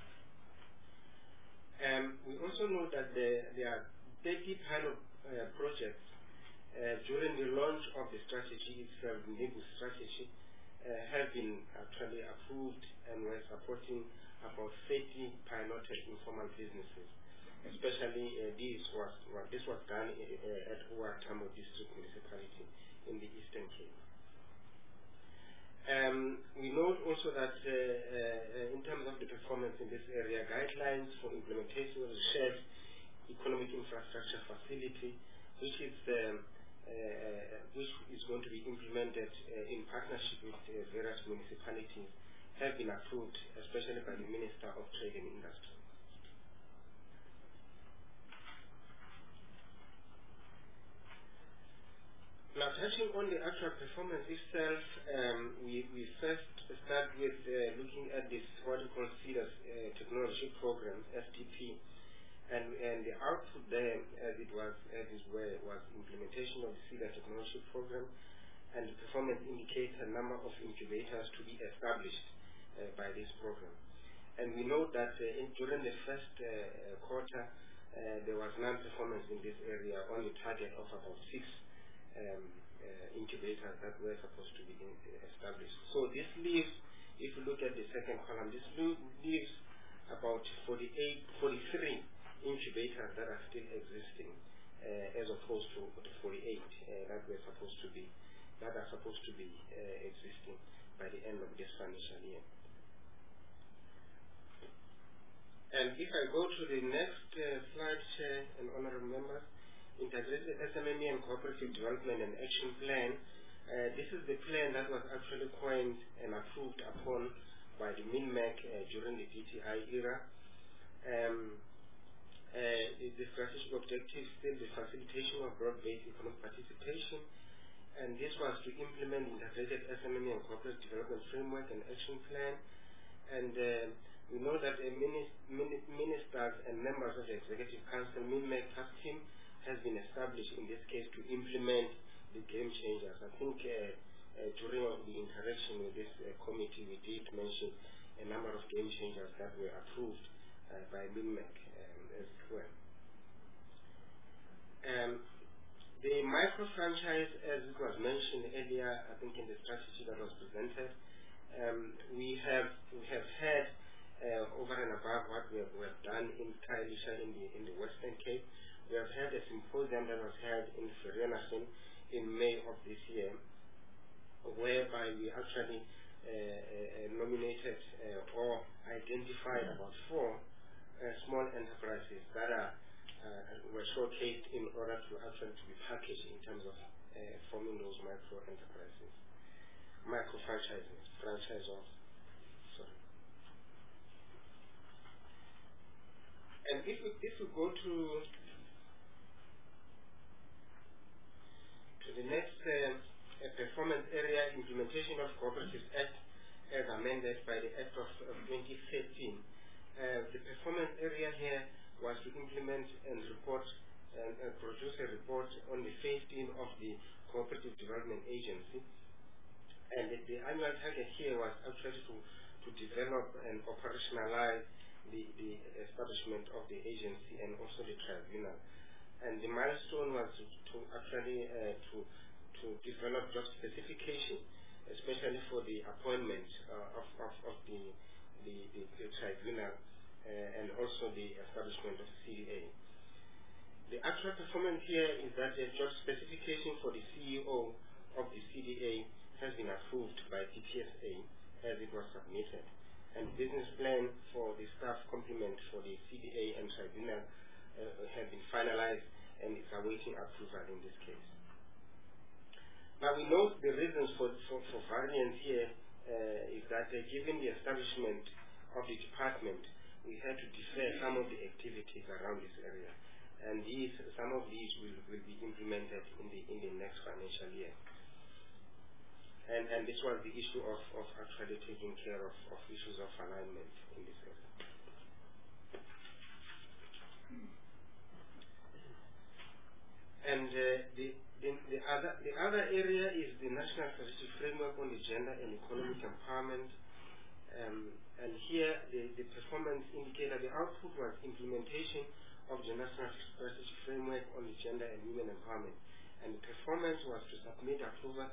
We also know that there are 30 pilot projects during the launch of the strategy itself, the NIBU strategy, have been actually approved, and we're supporting about 30 piloted informal businesses. Especially this was done at OR Tambo District Municipality in the Eastern Cape. We note also that in terms of the performance in this area, guidelines for implementation of the shared economic infrastructure facility, which is going to be implemented in partnership with various municipalities, have been approved, especially by the Minister of Trade and Industry. Now, touching on the actual performance itself, we first start with looking at this what we call CEDA's technology program, STP, and the output there, as it was implementation of the CEDA technology program, and the performance indicates a number of incubators to be established by this program. And we know that during the first quarter, there was non-performance in this area, on the target of about 6 incubators that were supposed to be established. So this leaves, if you look at the second column, this leaves about 43 incubators that are still existing, as opposed to the 48 that are supposed to be existing by the end of this financial year. And if I go to the next slide, Chair and honorable members, Integrated SMME and Cooperative Development and Action Plan. This is the plan that was actually coined and approved upon by the MINMEC during the DTI era. The strategic objective is still the facilitation of broad-based economic participation, and this was to implement the Integrated SMME and Cooperative Development Framework and Action Plan. And we know that ministers and members of the Executive Council, MINMEC task team, has been established in this case to implement the game changers. I think during the interaction with this committee, we did mention a number of game changers that were approved by MINMEC as well. The micro-franchise, as it was mentioned earlier, I think in the strategy that was presented, we have had over and above what we have done in Khayelitsha in the Western Cape. We have had a symposium that was held in Vereeniging in May of this year, whereby we actually nominated or identified about 4 small enterprises that were showcased in order to actually be packaged in terms of forming those micro-enterprises, micro-franchises, franchisors. Sorry. And if we go to the next performance area, implementation of Cooperatives Act as amended by the Act of 2013. The performance area here was to implement and report and produce a report on the phasing of the Cooperative Development Agency. And the annual target here was actually to develop and operationalize the establishment of the agency and also the tribunal. And the milestone was to actually to develop job specification, especially for the appointment of the tribunal and also the establishment of CDA. The actual performance here is that the job specification for the CEO of the CDA has been approved by TPSA as it was submitted, and the business plan for the staff complement for the CDA and tribunal have been finalized and is awaiting approval in this case. Now we note the reasons for variance here is that given the establishment of the department, we had to defer some of the activities around this area, and some of these will be implemented in the next financial year. And this was the issue of actually taking care of issues of alignment in this area. And the other area is the National Strategic Framework on the Gender and Economic Empowerment. And here the performance indicator, the output was implementation of the National Strategic Framework on the Gender and Women Empowerment. And the performance was to submit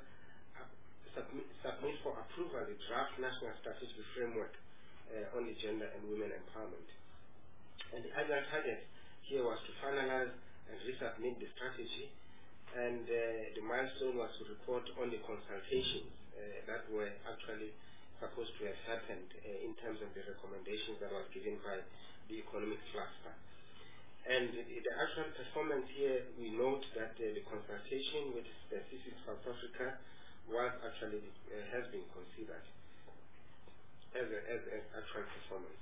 for approval the draft National Strategic Framework on the Gender and Women Empowerment. And the annual target here was to finalize and resubmit the strategy, and the milestone was to report on the consultations that were actually supposed to have happened in terms of the recommendations that were given by the economic cluster. And the actual performance here, we note that the consultation with Specific South Africa was actually has been considered as actual performance.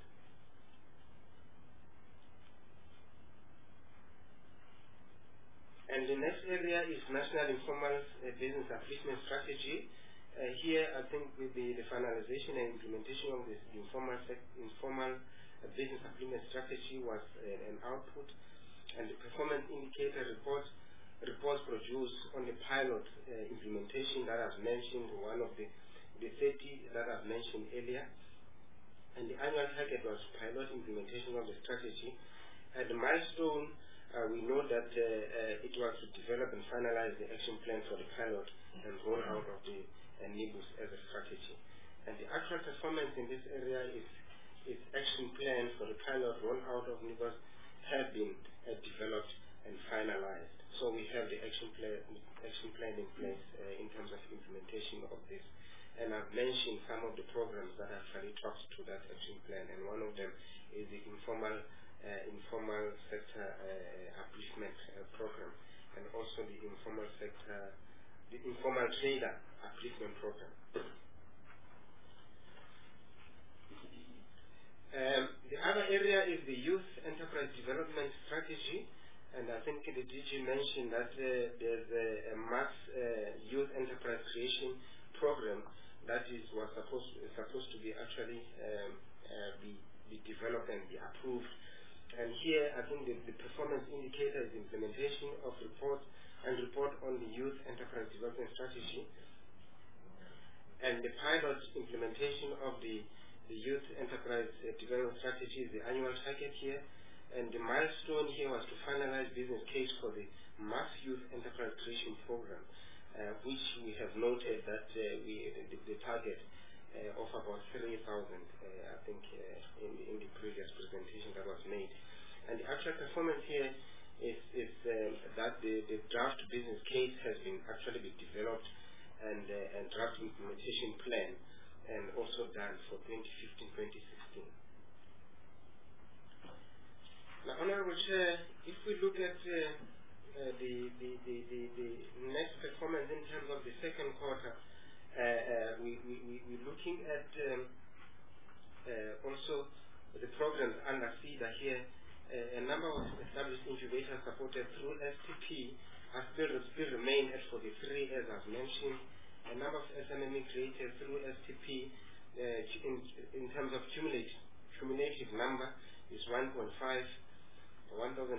And the next area is National Informal Business Upliftment Strategy. Here, I think with the finalization and implementation of this informal business upliftment strategy was an output, and the performance indicator reports produced on the pilot implementation that I've mentioned, one of the 30 that I've mentioned earlier. And the annual target was pilot implementation of the strategy. And the milestone, we know that it was to develop and finalize the action plan for the pilot and roll out of the NIBUS as a strategy. And the actual performance in this area is action plan for the pilot roll out of NIBUS have been developed and finalized. So we have the action plan in place in terms of implementation of this. And I've mentioned some of the programs that actually talks to that action plan, and one of them is the informal sector upliftment program, and also the informal trader upliftment program. The other area is the youth enterprise development strategy, and I think the DG mentioned that there's a mass youth enterprise creation program that was supposed to be actually be developed and be approved. And here, I think the performance indicator is implementation of report on the youth enterprise development strategy, and the pilot implementation of the youth enterprise development strategy is the annual target here. And the milestone here was to finalize business case for the mass youth enterprise creation program, which we have noted that the target of about 3,000, I think, in the previous presentation that was made. And the actual performance here is that the draft business case has been actually been developed, and draft implementation plan, and also done for 2015-2016. Now, Honorable Chair, if we look at the next performance in terms of the second quarter, we're looking at also the programs under CEDA here. A number of established incubators supported through STP still remain at 43, as I've mentioned. A number of SMME created through STP in terms of cumulative number is 1,587.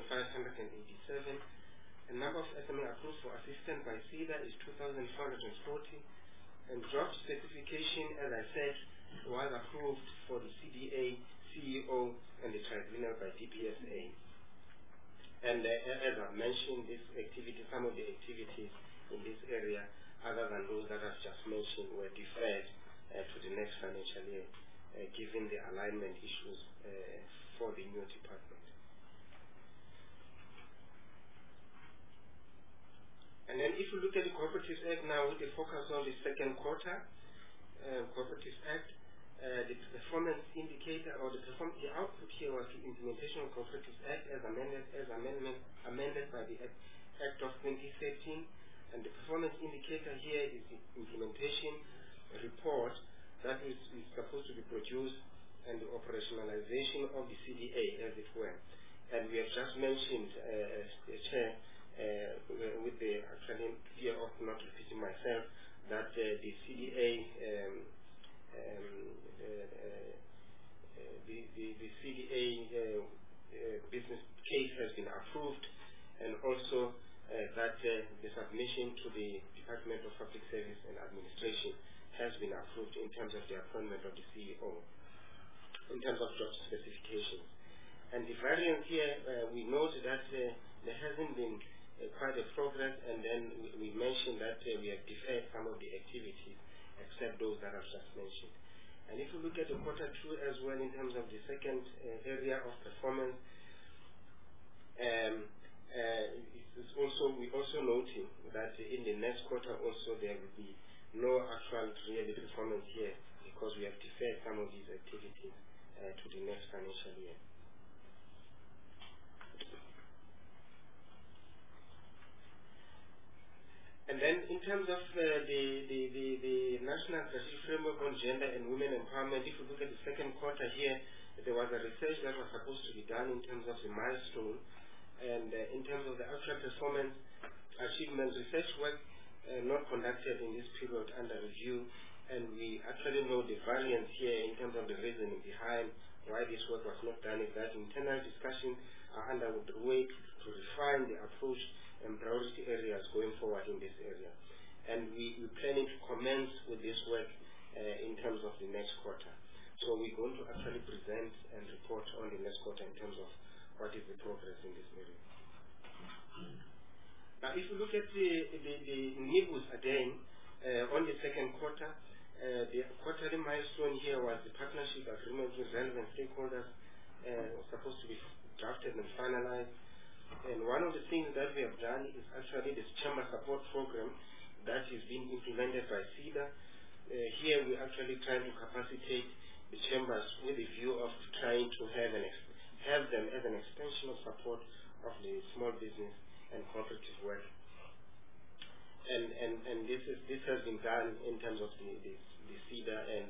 A number of SME approved for assistance by CEDA is 2,440. And draft specification, as I said, was approved for the CDA, CEO, and the tribunal by DPSA. And as I've mentioned, some of the activities in this area, other than those that I've just mentioned, were deferred to the next financial year, given the alignment issues for the new department. And then if you look at the Cooperatives Act now, with the focus on the second quarter, Cooperatives Act, the performance indicator or the output here was the implementation of Cooperatives Act as amended by the Act of 2013, and the performance indicator here is the implementation report that is supposed to be produced and the operationalization of the CDA, as it were. And we have just mentioned, the Chair, with the actually fear of not repeating myself, that the CDA, the CDA business case has been approved, and also that the submission to the Department of Public Service and Administration has been approved in terms of the appointment of the CEO, in terms of job specifications. And the variance here, we note that there hasn't been quite a progress, and then we mentioned that we have deferred some of the activities, except those that I've just mentioned. And if you look at the quarter 2 as well, in terms of the second area of performance, we're also noting that in the next quarter also there will be no actual real performance here, because we have deferred some of these activities to the next financial year. And then in terms of the National Strategic Framework on Gender and Women Empowerment, if you look at the second quarter here, there was a research that was supposed to be done in terms of the milestone, and in terms of the actual performance achievement research work not conducted in this period under review, and we actually know the variance here in terms of the reasoning behind why this work was not done, is that internal discussions are underway to refine the approach and priority areas going forward in this area. And we're planning to commence with this work in terms of the next quarter. So we're going to actually present and report on the next quarter in terms of what is the progress in this area. Now, if you look at the NIBUS again, on the second quarter, the quarterly milestone here was the partnership agreement with relevant stakeholders, was supposed to be drafted and finalized. And one of the things that we have done is actually this chamber support program that is being implemented by CEDA. Here we're actually trying to capacitate the chambers with the view of trying to have them as an extension of support of the small business and cooperative work. And this has been done in terms of the CEDA, and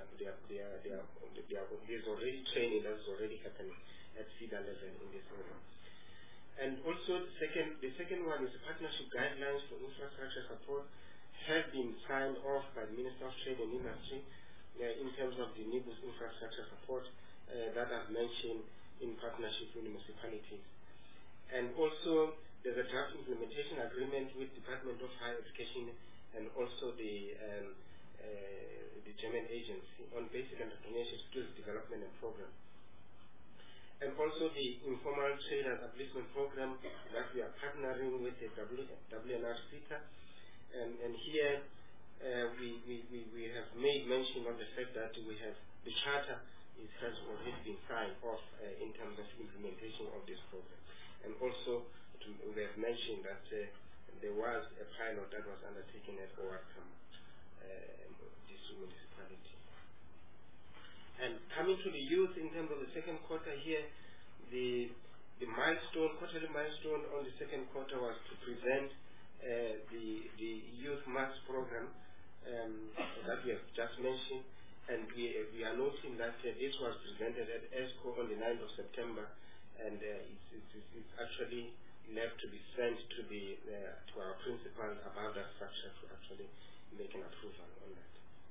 there's already training that's already happening at CEDA level in this area. And also the second one is the partnership guidelines for infrastructure support have been signed off by the Minister of Trade and Industry in terms of the NIBUS infrastructure support that I've mentioned in partnership with municipalities. And also there's a draft implementation agreement with Department of Higher Education and also the German agency on basic entrepreneurship skills development and program. And also the informal traders upliftment program that we are partnering with the WNR CETA. And here we have made mention of the fact that we have the charter has already been signed off in terms of implementation of this program. And also we have mentioned that there was a pilot that was undertaken at OARCAM, this municipality. And coming to the youth in terms of the second quarter here, the quarterly milestone on the second quarter was to present the youth mass program that we have just mentioned, and we are noting that this was presented at ESCO on the 9th of September, and it's actually left to be sent to our principal about that structure to actually make an approval on that.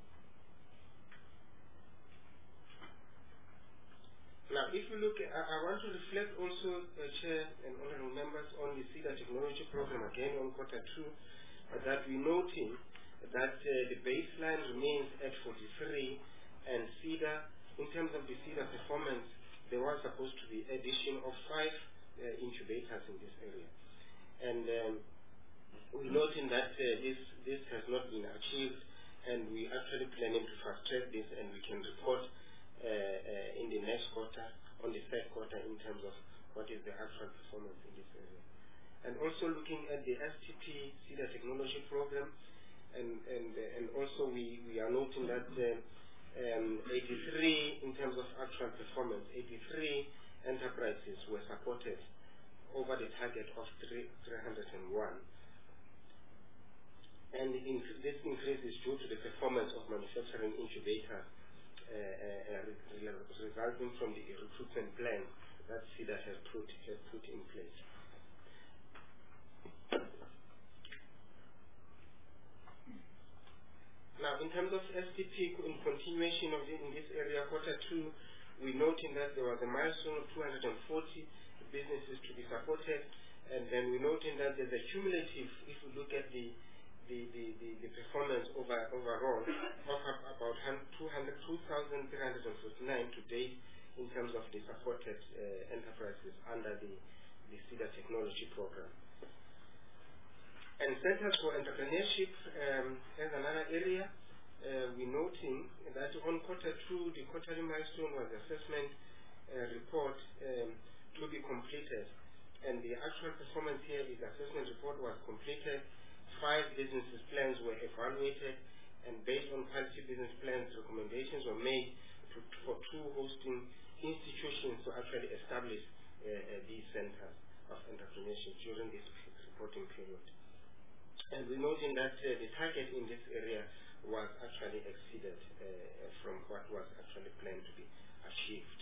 Now, if you look, I want to reflect also, Chair and honorable members, on the CEDA technology program again on quarter 2, that we're noting that the baseline remains at 43, and CEDA, in terms of the CEDA performance, there was supposed to be addition of 5 incubators in this area. And we're noting that this has not been achieved, and we're actually planning to fast track this, and we can report in the next quarter, on the third quarter, in terms of what is the actual performance in this area. And also looking at the STP CEDA technology program, and also we are noting that 83, in terms of actual performance, 83 enterprises were supported over the target of 301. And this increase is due to the performance of manufacturing incubators resulting from the recruitment plan that SEDA has put in place. Now, in terms of SDP, in continuation of in this area, Q2, we're noting that there was a milestone of 240 businesses to be supported, and then we're noting that there's a cumulative, if we look at the performance overall, of about 2,349 to date in terms of the supported enterprises under the SEDA technology program. And Centers for Entrepreneurship as another area, we're noting that on Q2, the quarterly milestone was the assessment report to be completed. And the actual performance here is the assessment report was completed. 5 business plans were evaluated, and based on quality business plans, recommendations were made for 2 hosting institutions to actually establish these centers of entrepreneurship during this reporting period. And we're noting that the target in this area was actually exceeded from what was actually planned to be achieved.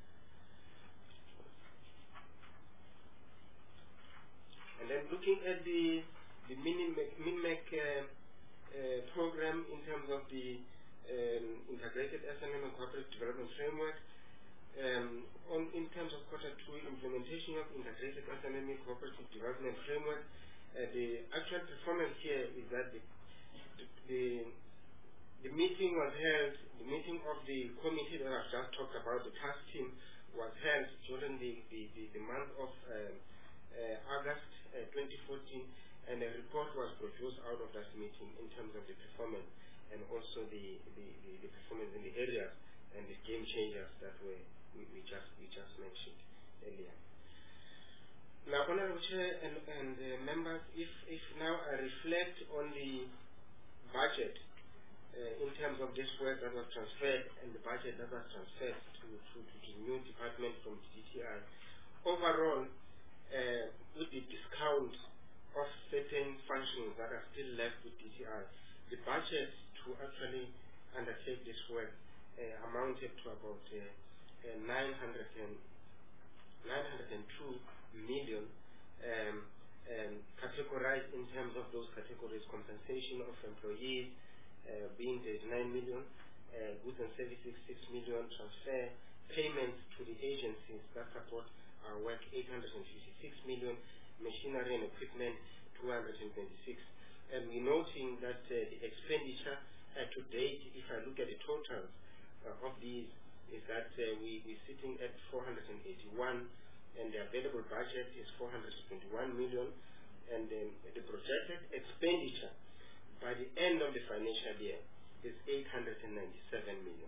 And then looking at the MINMEC program in terms of the Integrated SMM and Corporate Development Framework, in terms of Q2 implementation of Integrated SMM and Cooperative Development Framework, the actual performance here is that the meeting was held, the meeting of the committee that I've just talked about, the task team, was held during the month of August 2014, and a report was produced out of that meeting in terms of the performance and also the performance in the areas and the game changers that we just mentioned earlier. Now, Honorable Chair and members, if now I reflect on the budget in terms of this work that was transferred and the budget that was transferred to the new department from DTI, overall, with the discount of certain functions that are still left with DTI, the budget to actually undertake this work amounted to about 902 million, categorized in terms of those categories: compensation of employees being 39 million, goods and services 6 million, transfer payments to the agencies that support our work 856 million, machinery and equipment 226. And we're noting that the expenditure to date, if I look at the totals of these, is that we're sitting at 481, and the available budget is 421 million, and the projected expenditure by the end of the financial year is 897 million.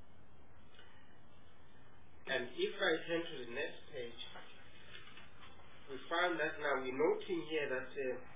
And if I turn to the next page, we found that now we're noting here that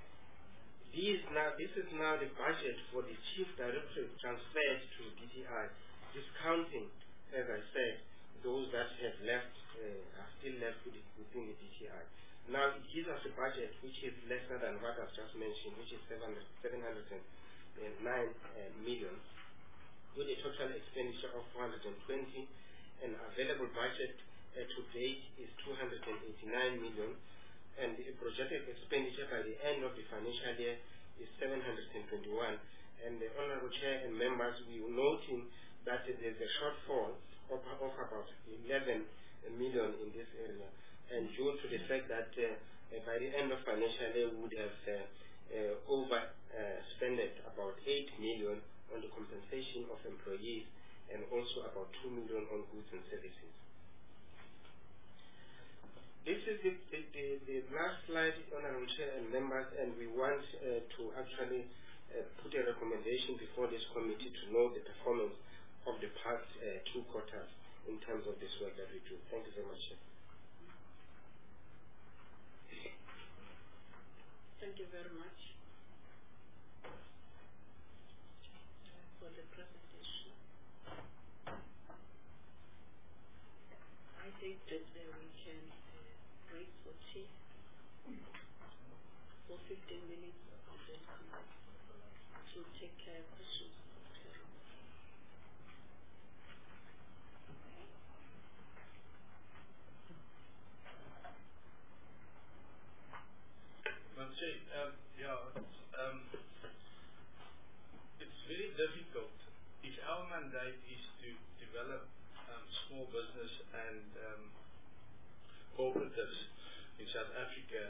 this is now the budget for the Chief Directorate transferred to DTI, discounting, as I said, those that have left, are still left within the DTI. Now it gives us a budget which is lesser than what I've just mentioned, which is 709 million, with a total expenditure of 420, and available budget to date is 289 million, and the projected expenditure by the end of the financial year is 721. And the Honorable Chair and members, we are noting that there's a shortfall of about 11 million in this area, and due to the fact that by the end of financial year we would have overspent about 8 million on the compensation of employees and also about 2 million on goods and services. This is the last slide, Honorable Chair and members, and we want to actually put a recommendation before this committee to know the performance of the past 2 quarters in terms of this work that we do. Thank you very much, Chair. Thank you very much for the presentation. I think that we can break for tea for 15 minutes. take questions. It's very difficult if our mandate is to develop small business and cooperatives in South Africa,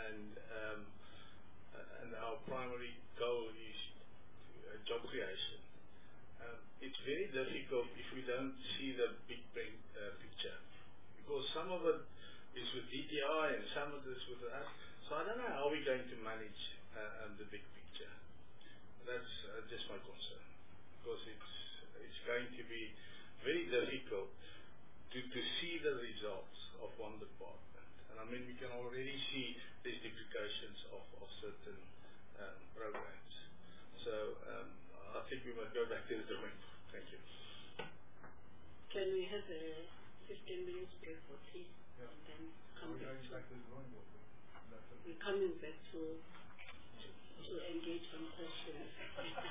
and our primary goal is job creation. It's very difficult if we don't see the big picture, because some of it is with DTI and some of it is with us. So I don't know how we're going to manage the big picture. That's just my concern, because it's going to be very difficult to see the results of one department. And I mean, we can already see these duplications of certain programs. So I think we must go back to the drawing board. Thank you. Can we have a 15 minutes break for tea? Yeah. And then come back to, back to the drawing board. we're coming back to engage on questions.